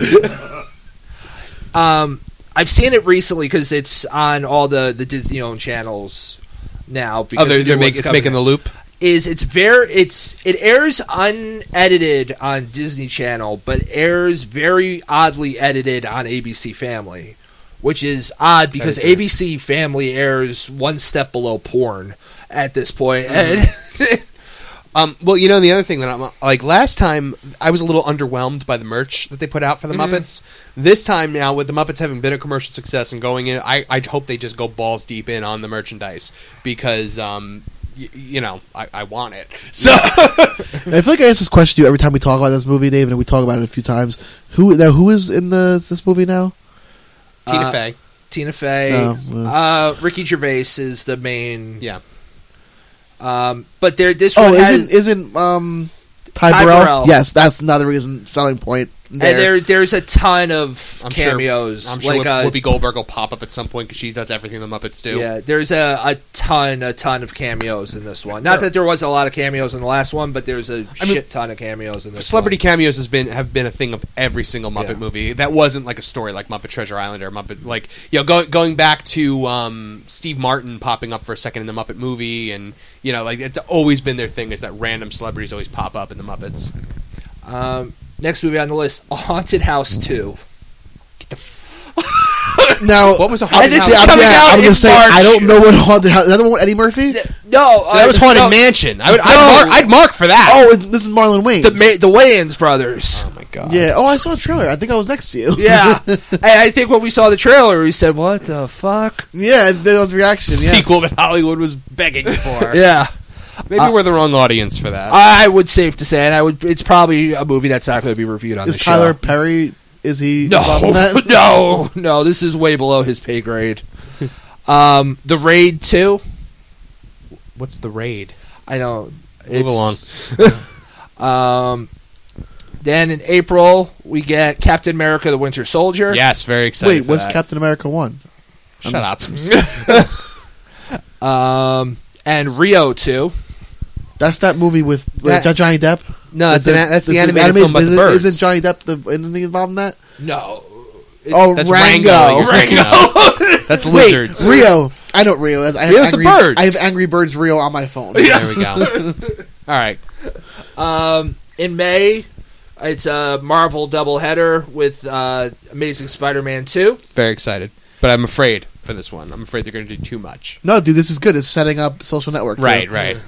Um, I've seen it recently because it's on all the, the Disney owned channels now. Because oh, they're, the new they're make, one's it's coming making in. the loop. Is it's very it's it airs unedited on Disney Channel, but airs very oddly edited on A B C Family, which is odd because is A B C Family airs one step below porn at this point. Mm-hmm. And Um, well, you know, the other thing that I'm like last time, I was a little underwhelmed by the merch that they put out for the Mhm. Muppets. This time now, with the Muppets having been a commercial success and going in, I, I hope they just go balls deep in on the merchandise because, um, y- you know, I, I want it. So And I feel like I ask this question to you every time we talk about this movie, David, and we talk about it a few times. Who now? Who is in the this movie now? Tina Uh, Fey, Tina Fey, Oh, well. uh, Ricky Gervais is the main. yeah. Um, but there, this Oh, one has, isn't isn't um Ty, Ty Burrell? Burrell. Yes, that's another reason selling point. there. And there, there's a ton of I'm cameos. Sure, I'm sure like Whoopi, uh, Whoopi Goldberg will pop up at some point because she does everything the Muppets do. Yeah, there's a, a ton, a ton of cameos in this one. Not Yeah. that there was a lot of cameos in the last one, but there's a I mean, shit ton of cameos in this Celebrity one. cameos has been have been a thing of every single Muppet Yeah. movie. That wasn't like a story like Muppet Treasure Island or Muppet like you know go, going back to um, Steve Martin popping up for a second in the Muppet movie, and you know like it's always been their thing is that random celebrities always pop up in the Muppets. Um, next movie on the list, A Haunted House two. Now, What was a I'm, Haunted this House? is yeah, coming yeah, out I'm in gonna say March. I don't know what haunted house. Is that the one with Eddie Murphy? No, uh, That was Haunted no, Mansion. I would, No. I'd, mark, I'd mark for that. Oh, this is Marlon Wayans. The Ma- the Wayans brothers. Oh my god. yeah. Oh, I saw a trailer. I think I was next to you. Yeah, and I think when we saw the trailer, we said, "What the fuck?" yeah. There was reaction. Yes. Sequel that Hollywood was begging for. Yeah, Maybe Uh, we're the wrong audience for that. I would safe to say, and I would. It's probably a movie that's not going to be reviewed on Is the Tyler show. Perry? Is he No, involved in that? no, no. This is way below his pay grade. Um, The Raid two. What's the raid? I know. Move It's, um, then in April we get Captain America: The Winter Soldier. Yes, very excited. Wait, for what's that. Captain America one? Shut I'm up. Um, and Rio two. That's that movie with That- uh, Johnny Depp. No, that's, The- an, that's the, the animated animation- film about the isn't- birds. Isn't Johnny Depp the anything involved in that? No. Oh, That's Rango. Rango. you're thinking of. That's lizards. Wait, Rio. I know Rio. I have Rio's the Angry, birds. I have Angry Birds Rio on my phone. There we go. All right. Um, in May, it's a Marvel doubleheader with uh, Amazing Spider-Man two. Very excited. But I'm afraid for this one. I'm afraid they're going to do too much. No, dude, this is good. It's setting up Social Network. too. Right, right.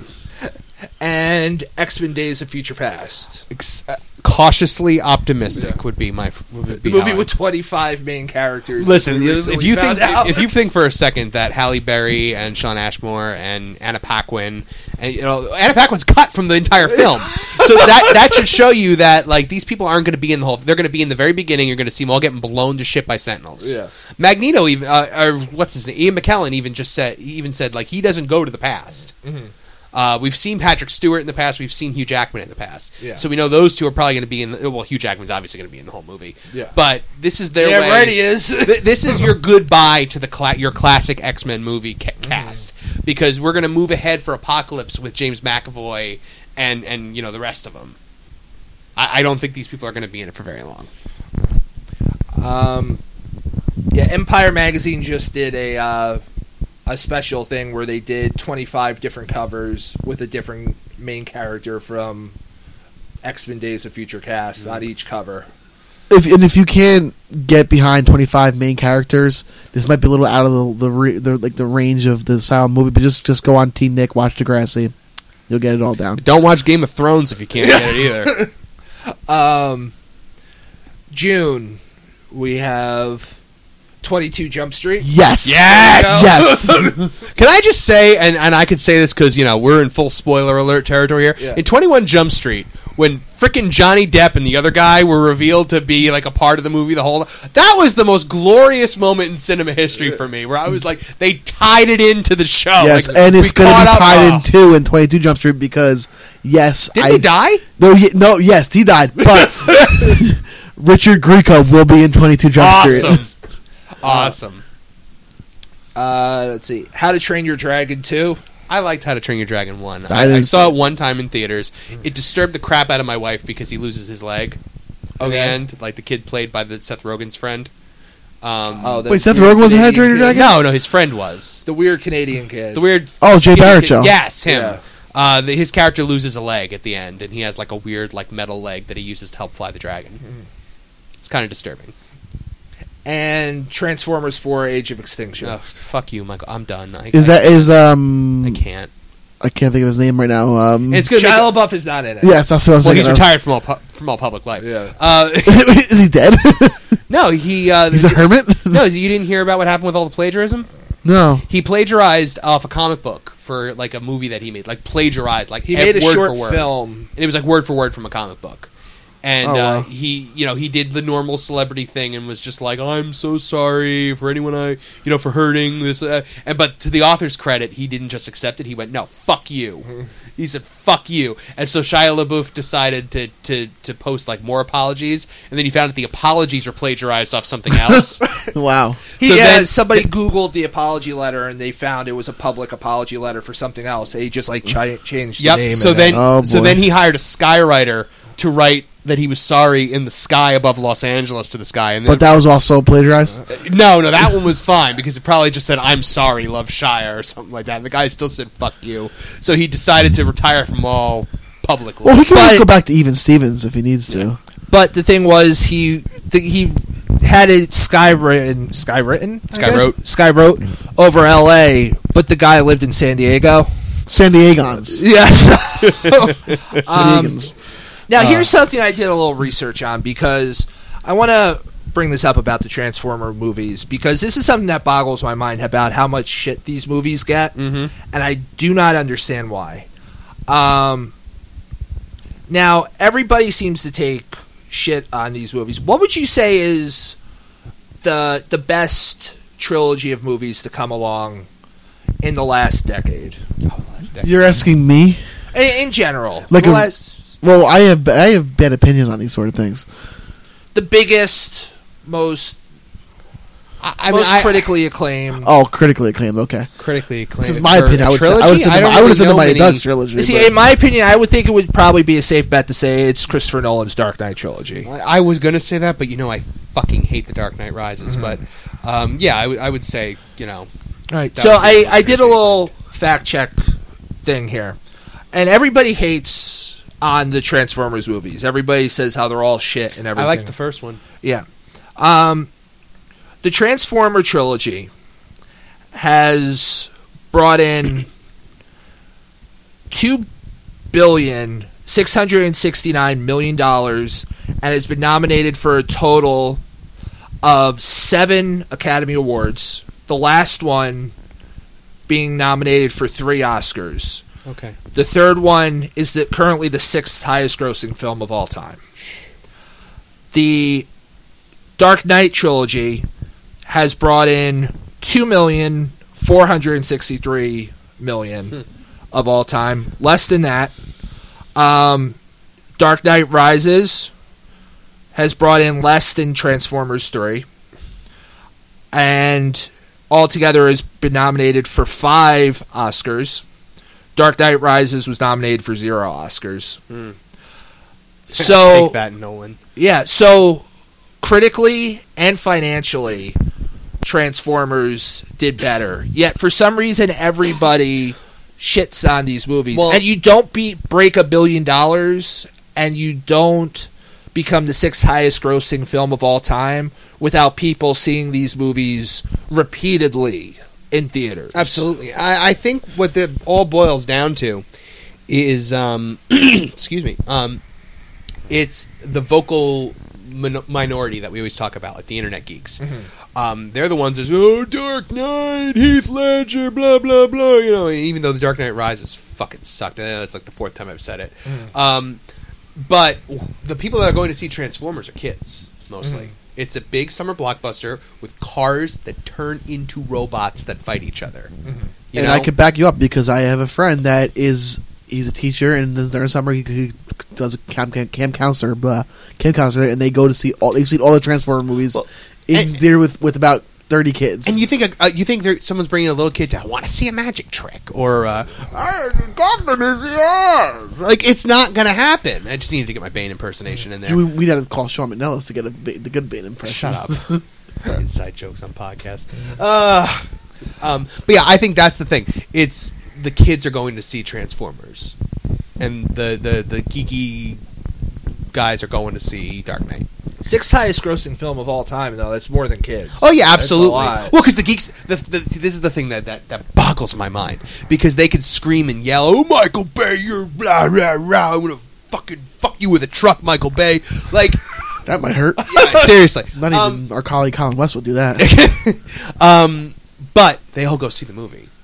And X-Men Days of Future Past. Ex- uh, cautiously optimistic would be my would be The movie how I- with twenty-five main characters. Listen, we if recently you found think out. if you think for a second that Halle Berry and Sean Ashmore and Anna Paquin and you know Anna Paquin's cut from the entire film, so that that should show you that like these people aren't going to be in the whole. They're going to be in the very beginning. You're going to see them all getting blown to shit by Sentinels. Yeah. Magneto even uh, or what's his name? Ian McKellen even just said he even said like he doesn't go to the past. Mm-hmm. Uh, we've seen Patrick Stewart in the past. We've seen Hugh Jackman in the past. Yeah. So we know those two are probably going to be in. The, well, Hugh Jackman's obviously going to be in the whole movie. Yeah. But this is their Yeah, way. right, he is. Th- this is your goodbye to the cla- your classic X-Men movie ca- cast because we're going to move ahead for Apocalypse with James McAvoy and and you know the rest of them. I, I don't think these people are going to be in it for very long. Um, yeah, Empire Magazine just did a uh, a special thing where they did twenty-five different covers with a different main character from X-Men Days of Future Cast on each cover. If and if you can't get behind twenty-five main characters, this might be a little out of the the, re, the like the range of the silent movie. But just just go on Team Nick, watch Degrassi, you'll get it all down. Don't watch Game of Thrones if you can't get it either. Um, June, we have twenty-two Jump Street. Yes, Yes! yes. Can I just say, and, and I could say this because, you know, we're in full spoiler alert territory here. Yeah. In twenty-one Jump Street, when frickin' Johnny Depp and the other guy were revealed to be, like, a part of the movie the whole... That was the most glorious moment in cinema history for me, where I was like, they tied it into the show. Yes, Like, and it's we going to caught be up- tied oh. in too in twenty-two Jump Street because yes, Did I he die? no ye- no yes he died, but Richard Grieco will be in twenty-two Jump Street. Awesome. Awesome. Uh, let's see, How to Train Your Dragon two. I liked How to Train Your Dragon one. I I, I didn't saw see- it one time in theaters. It disturbed the crap out of my wife because he loses his leg at the Okay. end, like the kid played by the Seth Rogen's friend. Um, Oh, Wait, Seth Rogen was in How to Train Your Dragon? no, no, his friend was The weird Canadian kid. the weird. Oh, Jay skinny Barrett kid- show. Yes, him. Yeah. Uh, the, his character loses a leg at the end, and he has like a weird like metal leg that he uses to help fly the dragon. Mm-hmm. It's kind of disturbing. And Transformers four: Age of Extinction. Oh, fuck you, Michael. I'm done. I, Is I, that is um I can't. I can't think of his name right now. Um, It's good. Shia LaBeouf is not in it. yes, that's what I was Well, he's thinking. retired from all pu- from all public life. Yeah. Uh, of. Is he dead? no, he. Uh, He's a hermit. No, you didn't hear about what happened with all the plagiarism? No. He plagiarized off a comic book for like a movie that he made, like plagiarized, like He ev- made a word short for word. film. and it was like word for word from a comic book. And Oh, wow. uh, he, you know, he did the normal celebrity thing and was just like, "I'm so sorry for anyone I, you know, for hurting this." Uh, and but to the author's credit, he didn't just accept it. He went, "No, fuck you." He said, "Fuck you." And so Shia LaBeouf decided to, to, to post like more apologies, and then he found that the apologies were plagiarized off something else. Wow. He, So uh, then- somebody Googled the apology letter and they found it was a public apology letter for something else. They just like ch- changed Yep. the name. So and then, Oh, so boy. then he hired a skywriter to write that he was sorry in the sky above Los Angeles to the sky. And then, But that was also plagiarized. no, no, that one was fine because it probably just said "I'm sorry, love Shire" or something like that. And the guy still said "fuck you," so he decided to retire from all public. Well, he can always But- go back to Even Stevens if he needs to. But the thing was, he the, he had it skywritten, skywritten, I Skywrote. guess? skywrote over L A. But the guy lived in San Diego. San Diegans. Yes. San Um, Diegans. Now, here's something I did a little research on because I want to bring this up about the Transformer movies because this is something that boggles my mind about how much shit these movies get, Mhm. and I do not understand why. Um, now, everybody seems to take shit on these movies. What would you say is the the best trilogy of movies to come along in the last decade? You're asking me? In, in general, Like the a- last- Well, I have I have bad opinions on these sort of things. the biggest, most I, I mean, most I- critically acclaimed. Oh, critically acclaimed. Okay. critically acclaimed. Because my For opinion, a I would say, I would trilogy? have said, don't the, I would have really said the know Mighty many- Ducks trilogy. See, but- in my opinion, I would think it would probably be a safe bet to say it's Christopher Nolan's Dark Knight trilogy. I was gonna say that, but you know, I fucking hate The Dark Knight Rises. But um, yeah, I, w- I would say, you know, All right. That So would be I, I did a trilogy. little fact check thing here, and everybody hates on the Transformers movies. Everybody says how they're all shit and everything. I like the first one. Yeah. Um, the Transformer trilogy has brought in two billion six hundred and sixty nine million dollars and has been nominated for a total of seven Academy Awards. The last one being nominated for three Oscars. Okay. The third one is the, currently the sixth highest grossing film of all time. The Dark Knight trilogy has brought in two million four hundred sixty-three million dollars of all time. Less than that. Um, Dark Knight Rises has brought in less than Transformers three. And altogether has been nominated for five Oscars. Dark Knight Rises was nominated for zero Oscars. Hmm. So Take that, Nolan. yeah, so critically and financially, Transformers did better. Yet for some reason, everybody shits on these movies, Well- and you don't beat break a billion dollars, and you don't become the sixth highest grossing film of all time without people seeing these movies repeatedly in theaters. Absolutely. I, I think what the all boils down to is, um, excuse me, um, it's the vocal min- minority that we always talk about, like the internet geeks. Um, they're the ones that say, "Oh, Dark Knight, Heath Ledger, blah blah blah." You know, even though the Dark Knight Rises fucking sucked. Eh, That's like the fourth time I've said it. Um, but the people that are going to see Transformers are kids mostly. It's a big summer blockbuster with cars that turn into robots that fight each other. You and know? I can back you up because I have a friend that is he's a teacher and during summer he, he does a camp camp, camp counselor, blah, camp counselor, and they go to see all they've seen all the Transformer movies Well, in and- theater with with about thirty kids. And you think uh, you think there, someone's bringing a little kid to, I want to see a magic trick, or uh, Gotham is yours. Like, it's not going to happen. I just needed to get my Bane impersonation in there. we, we'd have to call Shawn McNellis to get a ba- the good Bane impression. Shut up. Inside jokes on podcast. Uh, um, but yeah, I think that's the thing. It's the kids are going to see Transformers, and the the, the geeky guys are going to see Dark Knight. Sixth highest grossing film of all time, though. That's more than kids. Oh yeah, That's a absolutely. lot. Well, because the geeks, the, the, this is the thing that, that, that boggles my mind because they can scream and yell, "Oh, Michael Bay, you're blah blah blah! I'm gonna fucking fuck you with a truck, Michael Bay!" Like, That might hurt. yeah, seriously. Not Um, even our colleague Colin West would do that. um, but they all go see the movie.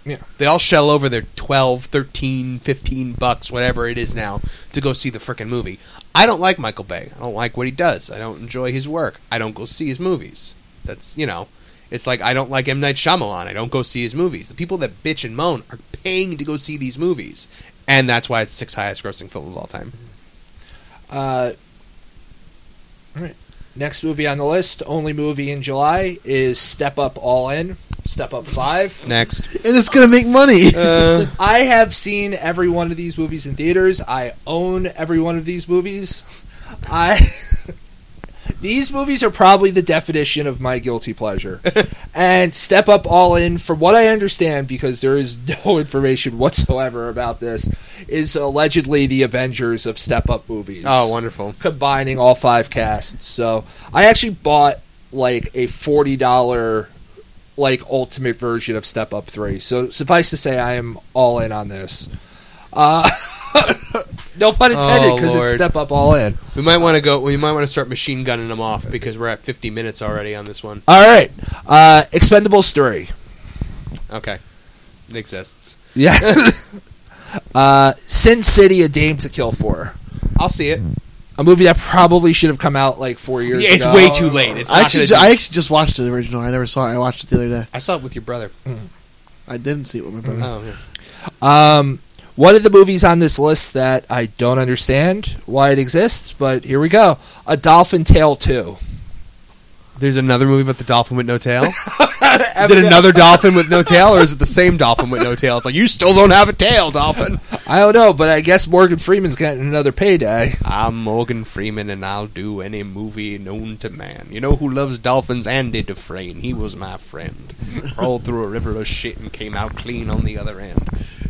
Yeah. They all shell over their twelve, thirteen, fifteen bucks, whatever it is now, to go see the frickin' movie. I don't like Michael Bay. I don't like what he does. I don't enjoy his work. I don't go see his movies. That's, you know, it's like I don't like M. Night Shyamalan. I don't go see his movies. The people that bitch and moan are paying to go see these movies. And that's why it's the sixth highest grossing film of all time. Uh, all right. Next movie on the list, only movie in July, is Step Up All In. Step Up five. Next. And it's gonna make money. Uh, I have seen every one of these movies in theaters. I own every one of these movies. I These movies are probably the definition of my guilty pleasure. And Step Up All In, from what I understand, because there is no information whatsoever about this, is allegedly the Avengers of Step Up movies. Oh, wonderful. Combining all five casts. So I actually bought like a forty dollars like ultimate version of Step Up three. So suffice to say, I am all in on this. Uh, no pun intended, because Oh, it's Lord. Step Up All In. We might want to go. We might want to start machine gunning them off because we're at fifty minutes already on this one. All right, uh, Expendables three. Okay, it exists. Yeah. uh, Sin City: A Dame to Kill For. I'll see it. A movie that probably should have come out like four years Yeah, it's ago. way too late. It's I not actually, gonna ju- do- I actually just watched the original. I never saw it. I watched it the other day. I saw it with your brother. I didn't see it with my brother. Oh, yeah. Um, one of the movies on this list that I don't understand why it exists, but here we go. A Dolphin Tale two. There's another movie about the dolphin with no tail. Is it another dolphin with no tail, or is it the same dolphin with no tail? It's like, you still don't have a tail, dolphin. I don't know, but I guess Morgan Freeman's getting another payday. I'm Morgan Freeman, and I'll do any movie known to man. You know who loves dolphins? Andy Dufresne. He was my friend. Rolled through a river of shit and came out clean on the other end.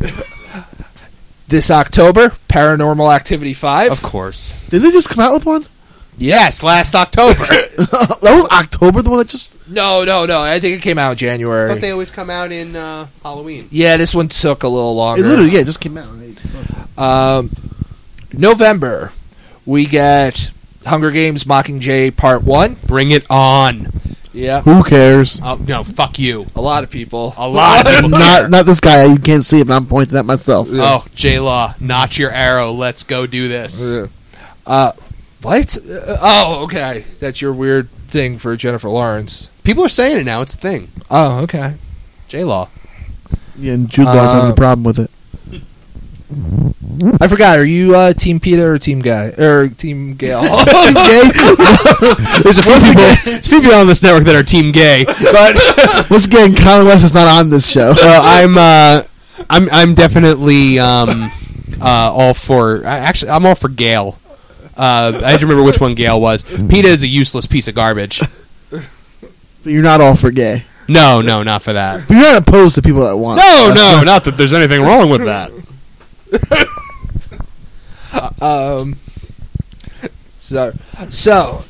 This October, Paranormal Activity five. Of course. Did they just come out with one? Yes, last October. That was October, the one that just... No, no, no. I think it came out in I January. thought they always come out in uh, Halloween. Yeah, this one took a little It longer. literally, yeah, it just came out. Um, November, we get Hunger Games Mockingjay Part one. Bring it on. Yeah, Who cares? Oh, no, fuck you. a lot of people. A lot of people. not not this guy. You can't see it, but I'm pointing at myself. Oh, J-Law, notch your arrow. Let's go do this. Uh, what? Uh, oh, okay. That's your weird thing for Jennifer Lawrence. People are saying it now. It's a thing. Oh, okay. J-Law. Yeah, and Jude Law's having Uh, a problem with it. I forgot. Are you uh, Team Peter or Team Guy or Team Gail? Gay? There's a few people, there's a few people on this network that are team gay, but Once again, Colin West is not on this show. uh, I'm uh, I'm I'm definitely um, uh, all for. I- Actually, I'm all for Gail. Uh, I have to remember which one Gail was. PETA is a useless piece of garbage. But you're not all for gay. No, no, not for that. But you're not opposed to people that want No, it. no, not that there's anything wrong with that. um. So, so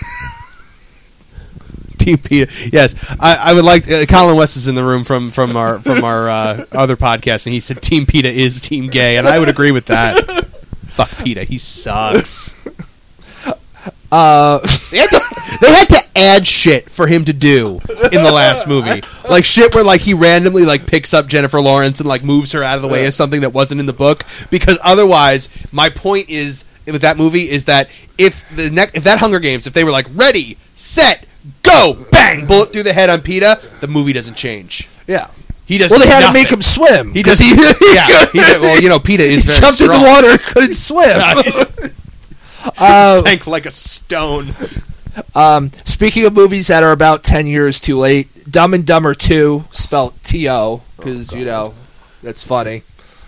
Team PETA. Yes, I, I would like. Uh, Colin West is in the room from from our from our uh, other podcast, and he said Team PETA is Team Gay, and I would agree with that. Fuck PETA, he sucks. uh, They had, to, they had to add shit for him to do in the last movie, like shit where like he randomly like picks up Jennifer Lawrence and like moves her out of the way as something that wasn't in the book. Because otherwise, my point is with that movie is that if the ne- if that Hunger Games, if they were like ready, set, go, bang, bullet through the head on PETA, the movie doesn't change. yeah. He does. Well, they had nothing. to make him swim. He does. 'cause He, yeah. He did, well, you know, PETA is he very jumped strong. in the water, couldn't swim. Uh, Sank like a stone. Um, speaking of movies that are about ten years too late, Dumb and Dumber two, spelled T O, because, you know, that's funny.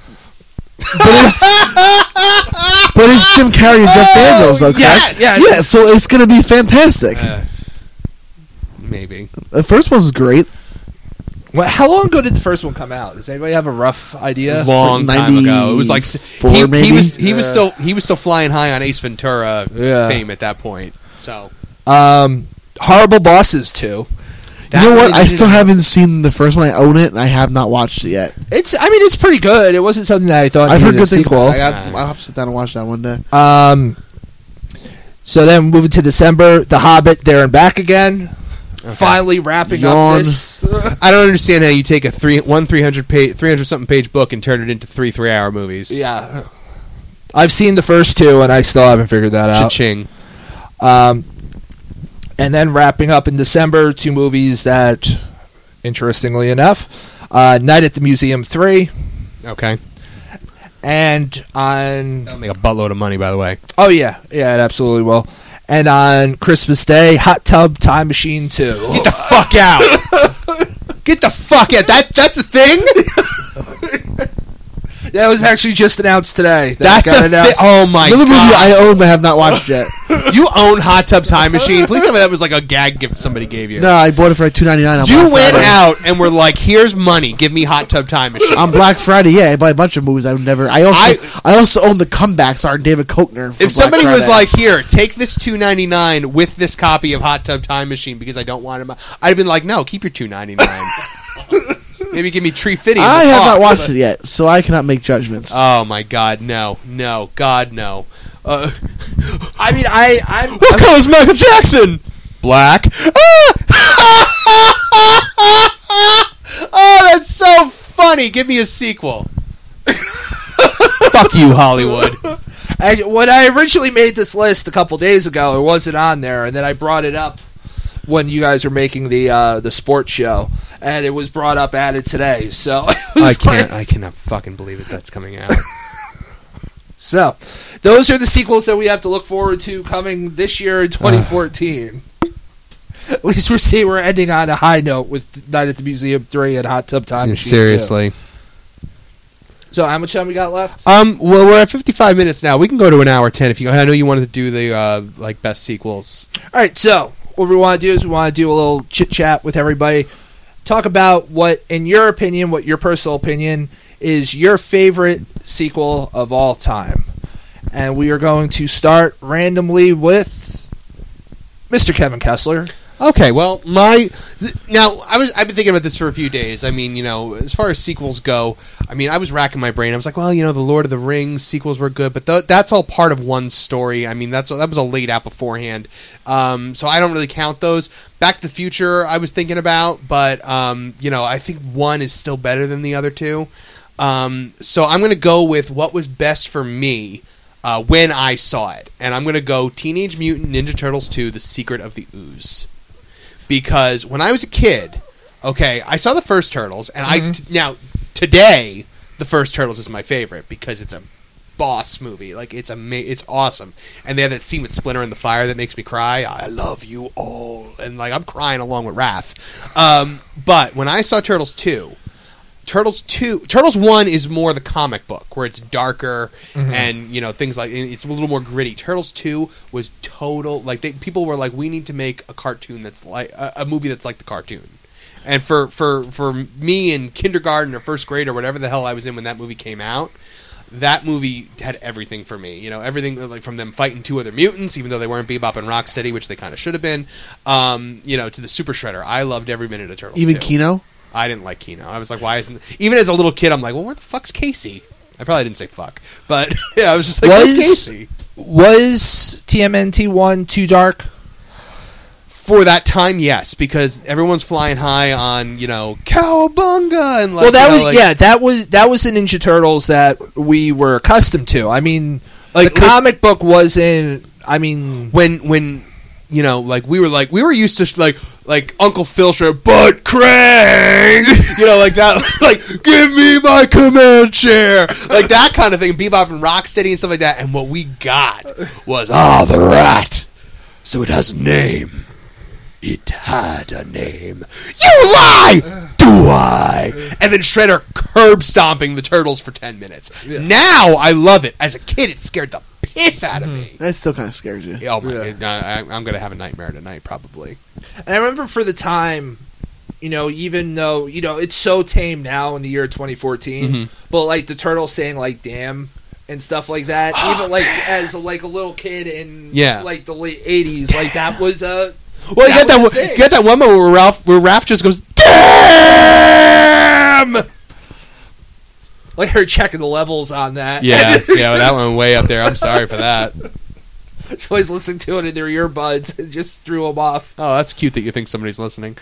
But it's Jim Carrey and Jeff Daniels, okay? yes, yes. Yeah, so it's going to be fantastic. Uh, maybe. The first one's great. Well, how long ago did the first one come out? Does anybody have a rough idea? Long Like time ago. It was like ninety-four, he, he maybe? was he was Yeah. still he was still flying high on Ace Ventura Yeah. fame at that point. So Um, Horrible Bosses two. that you know what? really I didn't- still haven't seen the first one. I own it, and I have not watched it yet. It's, I mean, it's pretty good. It wasn't something that I thought I've heard needed a good things. sequel. I got, Uh. I'll have to sit down and watch that one day. Um, so then moving to December, The Hobbit, There and Back Again. finally wrapping Yawn. up this. I don't understand how you take a three one three hundred page three hundred something page book and turn it into three three hour movies. Yeah. I've seen the first two, and I still haven't figured that out. Cha-ching. Um, and then wrapping up in December, two movies that, interestingly enough, uh, Night at the Museum three, Okay. and on... That'll make a buttload of money, by the way. Oh, yeah. Yeah, it absolutely will. And on Christmas Day, Hot Tub Time Machine two. Get the fuck out! Get the fuck out! That that's a thing. That was actually just announced today. That's That got a thing. announced. Oh my Another movie god! I own but have not watched yet. You own Hot Tub Time Machine. Please tell me that was like a gag gift somebody gave you. No, I bought it for like two ninety nine. You went out and were like, "Here's money. Give me Hot Tub Time Machine." on Black Friday. Yeah, I buy a bunch of movies I would never. I also I- I, also own the Comeback starring David Koechner. For If somebody Black was Friday. like, "Here, take this two ninety nine with this copy of Hot Tub Time Machine because I don't want it," I'd have been like, "No, keep your two ninety nine. Maybe give me Tree Fitty." in I the have car. not watched it yet, so I cannot make judgments. Oh my god, no, no, God, no. Uh, I mean, I, I'm... Who colors Michael Jackson? Black. Oh, that's so funny. Give me a sequel. Fuck you, Hollywood. I, when I originally made this list a couple days ago, it wasn't on there, and then I brought it up when you guys were making the uh, the sports show, and it was brought up, added today. So it was I can't. like- I cannot fucking believe it. That's coming out. So those are the sequels that we have to look forward to coming this year in twenty fourteen. At least we're seeing we're ending on a high note with Night at the Museum three and Hot Tub Time Machine two. Seriously. So how much time we got left? Um. Well, we're at fifty-five minutes now. We can go to an hour ten if you. I know you wanted to do the uh, like best sequels. All right, so what we want to do is we want to do a little chit chat with everybody. Talk about what, in your opinion, what your personal opinion is your favorite sequel of all time. And we are going to start randomly with Mister Kevin Kessler. Okay, well, my th- now I was I've been thinking about this for a few days. I mean, you know, as far as sequels go, I mean, I was racking my brain. I was like, well, you know, the Lord of the Rings sequels were good, but th- that's all part of one story. I mean, that's that was all laid out beforehand, um, so I don't really count those. Back to the Future, I was thinking about, but um, you know, I think one is still better than the other two. Um, so I'm going to go with what was best for me uh, when I saw it, and I'm going to go Teenage Mutant Ninja Turtles two: The Secret of the Ooze. Because when I was a kid, okay, I saw the first Turtles, and I t- now today the first Turtles is my favorite because it's a boss movie. Like it's ama- it's awesome, and they have that scene with Splinter in the fire that makes me cry. I love you all, and like I'm crying along with Raph. Um, but when I saw Turtles two. Turtles two, Turtles one is more the comic book where it's darker and you know things like it's a little more gritty. Turtles two was total like they, people were like, we need to make a cartoon that's like a, a movie that's like the cartoon. And for for for me in kindergarten or first grade or whatever the hell I was in when that movie came out, that movie had everything for me. You know, everything like from them fighting two other mutants, even though they weren't Bebop and Rocksteady, which they kind of should have been. Um, you know, to the Super Shredder. I loved every minute of Turtles. Even two. Kino. I didn't like Kino. I was like, why isn't... Even as a little kid, I'm like, well, where the fuck's Casey? I probably didn't say fuck. But, yeah, I was just like, Was- where's Casey? Was T M N T one too dark? For that time, yes. Because everyone's flying high on, you know, Cowabunga and like... well, that you know, was like, yeah, that was that was the Ninja Turtles that we were accustomed to. I mean, Like, the comic book wasn't. I mean, When, when, you know, like, we were like... We were used to, like... Like Uncle Phil Shredder, but Krang, you know, like that, like give me my command chair, like that kind of thing. Bebop and Rocksteady and stuff like that. And what we got was ah, the rat. So it has a name. It had a name. You lie! Do I? And then Shredder curb stomping the turtles for ten minutes. Now I love it. As a kid, it scared the piss out of me. That still kind of scares you. Oh my! God, I, I'm gonna have a nightmare tonight, probably. and I remember for the time, you know, even though you know it's so tame now in the year twenty fourteen, Mhm. but like the turtles saying like "damn" and stuff like that, even like as like a little kid in Yeah. like the late eighties, like that was a. Well, you That got that. was one- the thing. You got that one moment where Ralph, where Raph just goes, "Damn!" Like her checking the levels on that. Yeah, yeah, that went way up there. I'm sorry for that. somebody's listening to it in their earbuds and just threw them off. Oh, that's cute that you think somebody's listening.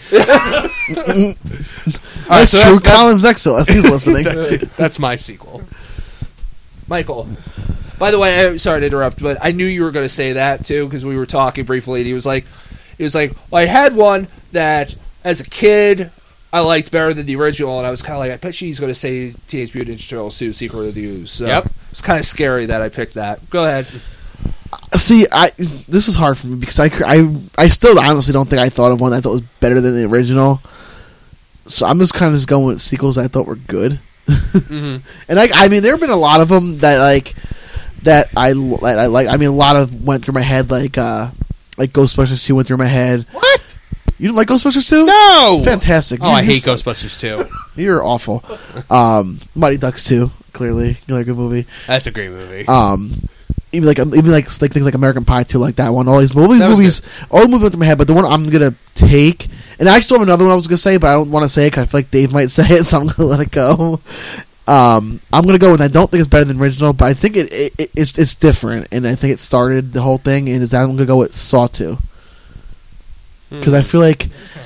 That's so true. that's- that's- Colin Zexel, he's listening. That's my sequel. Michael. By the way, I'm sorry to interrupt, but I knew you were going to say that too because we were talking briefly. And he was like, he was like, well, I had one that as a kid I liked better than the original, and I was kind of like, I bet you he's going to say Teenage Mutant Ninja Turtles two: Secret of the Ooze. So Yep. it's kind of scary that I picked that. Go ahead. See, I this is hard for me because I, I, I still honestly don't think I thought of one that I thought was better than the original. So I'm just kind of just going with sequels that I thought were good. Mm-hmm. And I, I mean, there have been a lot of them that like that I, that I like. I mean, a lot of went through my head, like uh, like Ghostbusters two went through my head. What? You didn't like Ghostbusters two? No! Fantastic. Oh, I You're- hate Ghostbusters too. You're awful. Um, Mighty Ducks two, clearly, another good movie. That's a great movie. Um, even like even like like things like American Pie two, like that one. All these movies, That was movies, all the movies went through my head. But the one I'm gonna take, and I still have another one I was gonna say, but I don't want to say it because I feel like Dave might say it, so I'm gonna let it go. Um, I'm gonna go with. I don't think it's better than the original, but I think it, it, it it's it's different, and I think it started the whole thing. And is I'm gonna go with Saw two because I feel like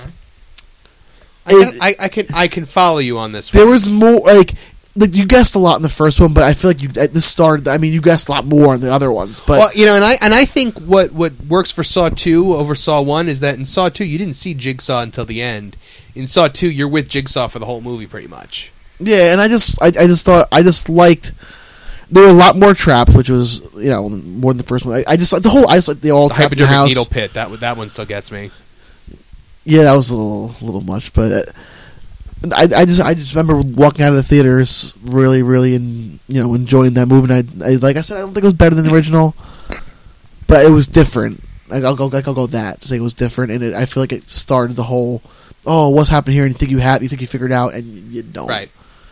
I, can, I, I can I can follow you on this one. there was more like. Like you guessed a lot in the first one, but I feel like you at this started. I mean, you guessed a lot more in the other ones. But Well, you know, and I and I think what, what works for Saw two over Saw one is that in Saw two you didn't see Jigsaw until the end. In Saw two, you're with Jigsaw for the whole movie, pretty much. yeah, and I just, I, I just thought, I just liked. There were a lot more traps, which was you know more than the first one. I, I just like the whole. I just like they all The trapped in the hypodermic house. needle pit. That that one still gets me. Yeah, that was a little, a little much, but. Uh, I, I just I just remember walking out of the theaters really really in, you know enjoying that movie. And I, I like I said I don't think it was better than the original, but it was different. Like, I'll go like I'll go that to say it was different, and it, I feel like it started the whole oh what's happening here, and you think you have you think you figured it out, and you don't. Right.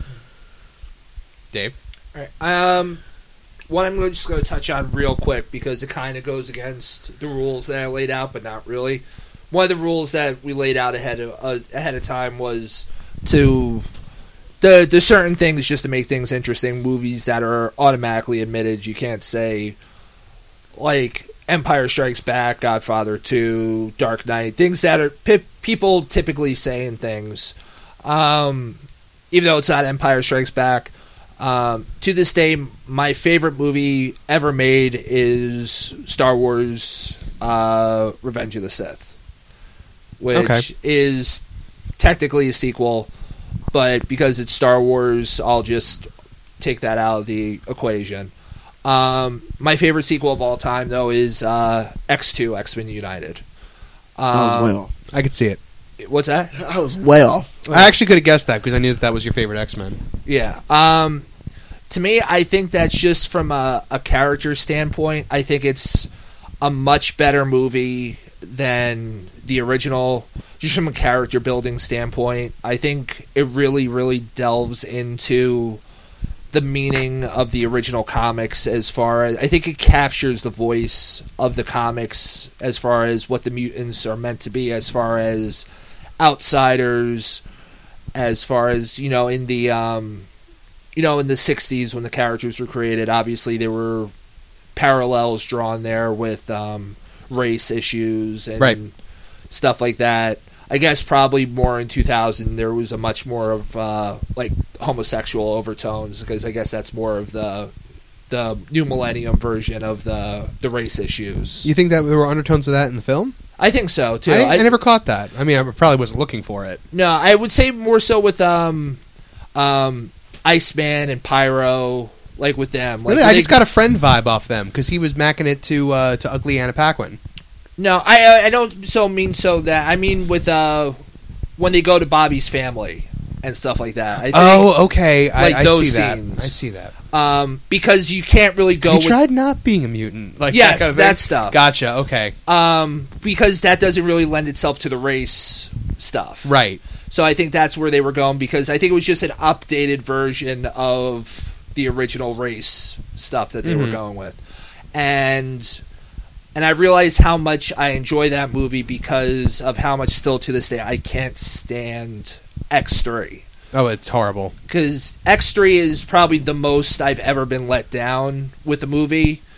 Dave? All right. Um, one I'm just going to touch on real quick because it kind of goes against the rules that I laid out, but not really. One of the rules that we laid out ahead of uh, ahead of time was to the the certain things just to make things interesting. Movies that are automatically admitted, you can't say like Empire Strikes Back, Godfather two, Dark Knight, things that are pe- people typically saying things. Um, even though it's not Empire Strikes Back. Um, to this day, my favorite movie ever made is Star Wars uh, Revenge of the Sith, which Okay. is technically a sequel, but because it's Star Wars, I'll just take that out of the equation. Um, my favorite sequel of all time, though, is uh, X two, X-Men United. I was Um, way off. I could see it. What's that? I was way off. I actually could have guessed that because I knew that that was your favorite X-Men. Yeah. Um, to me, I think that's just from a, a character standpoint. I think it's a much better movie than the original, just from a character building standpoint. I think it really, really delves into the meaning of the original comics as far as... I think it captures the voice of the comics as far as what the mutants are meant to be, as far as outsiders, as far as, you know, in the... Um, you know, in the sixties when the characters were created, obviously there were parallels drawn there with um, race issues and Right. stuff like that. I guess probably more in two thousand there was a much more of uh, like homosexual overtones because I guess that's more of the the new millennium version of the the race issues. You think that there were undertones of that in the film? I think so too. I, I never caught that. I mean, I probably wasn't looking for it. No, I would say more so with um, um, Iceman and Pyro, like with them. Like, Really, I they- just got a friend vibe off them because he was macking it to uh, to Ugly Anna Paquin. No, I I don't so mean so that I mean with uh when they go to Bobby's family and stuff like that. I think, Oh, okay. I, like I those see that. scenes. I see that. um, because you can't really go He with tried not being a mutant. Like Yes, that, kind of that thing? stuff. Gotcha. Okay. um because that doesn't really lend itself to the race stuff. Right. So I think that's where they were going because I think it was just an updated version of the original race stuff that they were Mhm. going with. And and I realized how much I enjoy that movie because of how much still to this day I can't stand X three. Oh, it's horrible. Because X three is probably the most I've ever been let down with a movie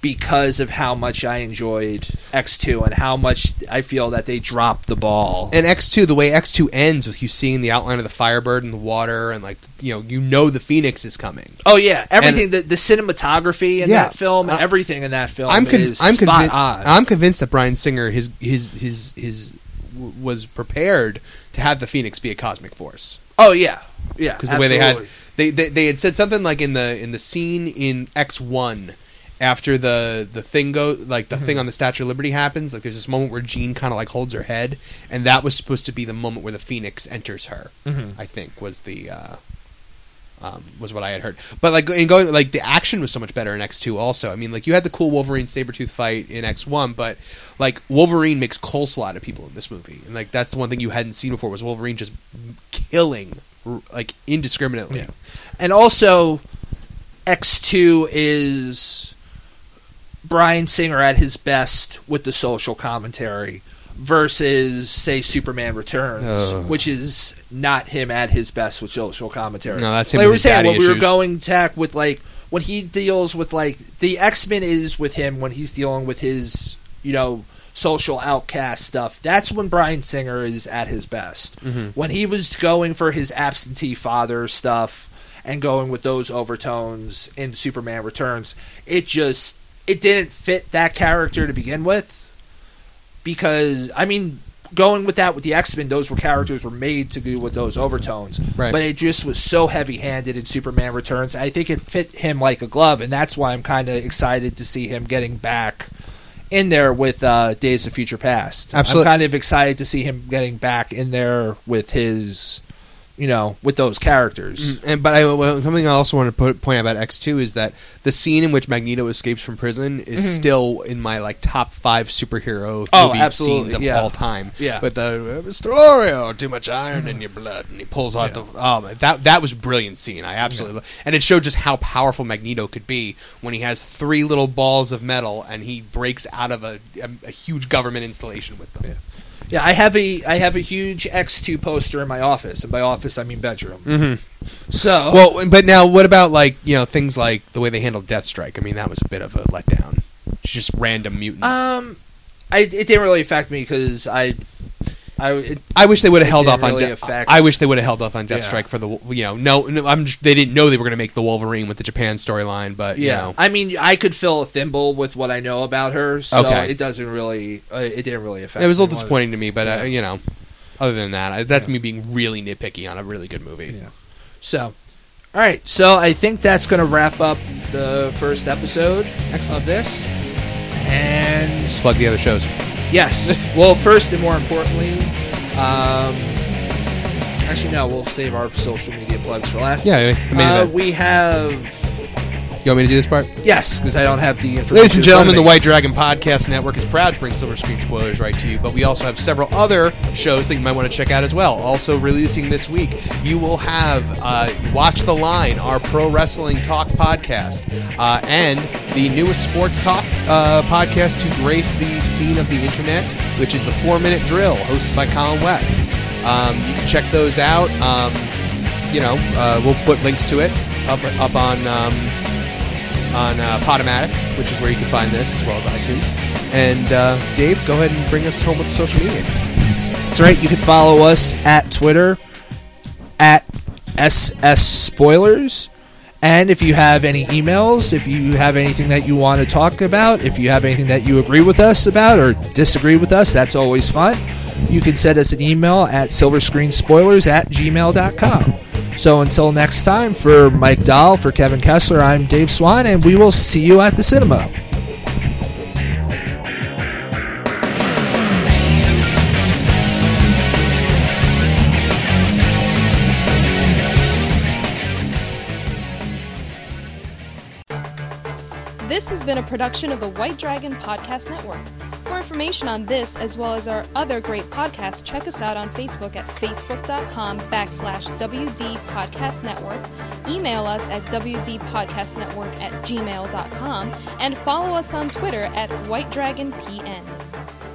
because of how much I enjoyed X two and how much I feel that they dropped the ball. And X two, the way X two ends with you seeing the outline of the Firebird in the water, and like you know, you know the Phoenix is coming. Oh yeah, everything, And- the, the cinematography in Yeah, that film, uh, everything in that film I'm con- is I'm spot convinced. on. I'm convinced that Bryan Singer his his his his w- was prepared to have the Phoenix be a cosmic force. oh yeah, yeah, Because the way they had absolutely. they, they they had said something like in the in the scene in X one after the the thing go like the Mm-hmm. thing on the Statue of Liberty happens, like there's this moment where Jean kind of like holds her head, and that was supposed to be the moment where the Phoenix enters her. Mhm. I think was the uh, um, was what I had heard. But like in going like the action was so much better in X two also. I mean, like you had the cool Wolverine Sabretooth fight in X one, but like Wolverine makes coleslaw to people in this movie, and like that's one thing you hadn't seen before was Wolverine just killing r- like indiscriminately. Yeah. And also, X two is Bryan Singer at his best with the social commentary versus, say, Superman Returns, Ugh. which is not him at his best with social commentary. No, that's him Like with we were his saying, daddy when we were issues. going tech with, like, when he deals with, like, the X-Men is with him when he's dealing with his, you know, social outcast stuff. That's when Bryan Singer is at his best. Mhm. When he was going for his absentee father stuff and going with those overtones in Superman Returns, it just it didn't fit that character to begin with. Because I mean, going with that with the X-Men, those were characters were made to do with those overtones. Right. But it just was so heavy-handed in Superman Returns. I think it fit him like a glove, and that's why I'm kind of excited to see him getting back in there with uh, Days of Future Past. Absolutely. I'm kind of excited to see him getting back in there with his, you know, with those characters. And but I, well, something I also want to put, point out about X two is that the scene in which Magneto escapes from prison is Mhm. still in my like top five superhero Oh, movie absolutely, scenes of yeah. all time. Yeah. with the uh, Mister Lorio, too much iron in your blood, and he pulls out Yeah. the oh man, that that was a brilliant scene. I absolutely and it showed just how powerful Magneto could be when he has three little balls of metal and he breaks out of a, a, a huge government installation with them. Yeah, I have a I have a huge X two poster in my office, and by office I mean bedroom. Mm-hmm. So Well, but now what about like you know things like the way they handled Deathstrike? I mean, that was a bit of a letdown. It's just random mutant. um, I it didn't really affect me because I, I it, I wish they would have it held didn't off on. really De- affect- I wish they would have held off on Yeah. Deathstrike for the you know no, no I'm just, they didn't know they were going to make the Wolverine with the Japan storyline, but yeah. you know. I mean, I could fill a thimble with what I know about her, so Okay. it doesn't really uh, it didn't really affect. It was a little me. disappointing to me, but uh, Yeah. you know, other than that, I, that's Yeah. me being really nitpicky on a really good movie. Yeah. So, all right. So I think that's going to wrap up the first episode of this. And Plug the other shows. yes, well, first and more importantly, um, actually no, we'll save our social media plugs for last. Yeah, the main Uh, event. we have You want me to do this part? yes, because I don't have the information. Ladies and in front gentlemen, of the me. White Dragon Podcast Network is proud to bring Silver Screen Spoilers right to you, but we also have several other shows that you might want to check out as well. Also releasing this week, you will have uh, Watch the Line, our pro wrestling talk podcast, uh, and the newest sports talk uh, podcast to grace the scene of the internet, which is the Four Minute Drill, hosted by Colin West. Um, you can check those out. Um, you know, uh, we'll put links to it up up on. Um, on uh, Podomatic, which is where you can find this, as well as iTunes. And uh, Dave, go ahead and bring us home with social media. That's right. You can follow us at Twitter at S S Spoilers. And if you have any emails, if you have anything that you want to talk about, if you have anything that you agree with us about or disagree with us, that's always fun. You can send us an email at silverscreenspoilers at gmail dot com. So until next time, for Mike Dahl, for Kevin Kessler, I'm Dave Swan, and we will see you at the cinema. This has been a production of the White Dragon Podcast Network. For information on this, as well as our other great podcasts, check us out on Facebook at facebook.com backslash WD Podcast Network, email us at wdpodcastnetwork at gmail.com, and follow us on Twitter at White Dragon P N.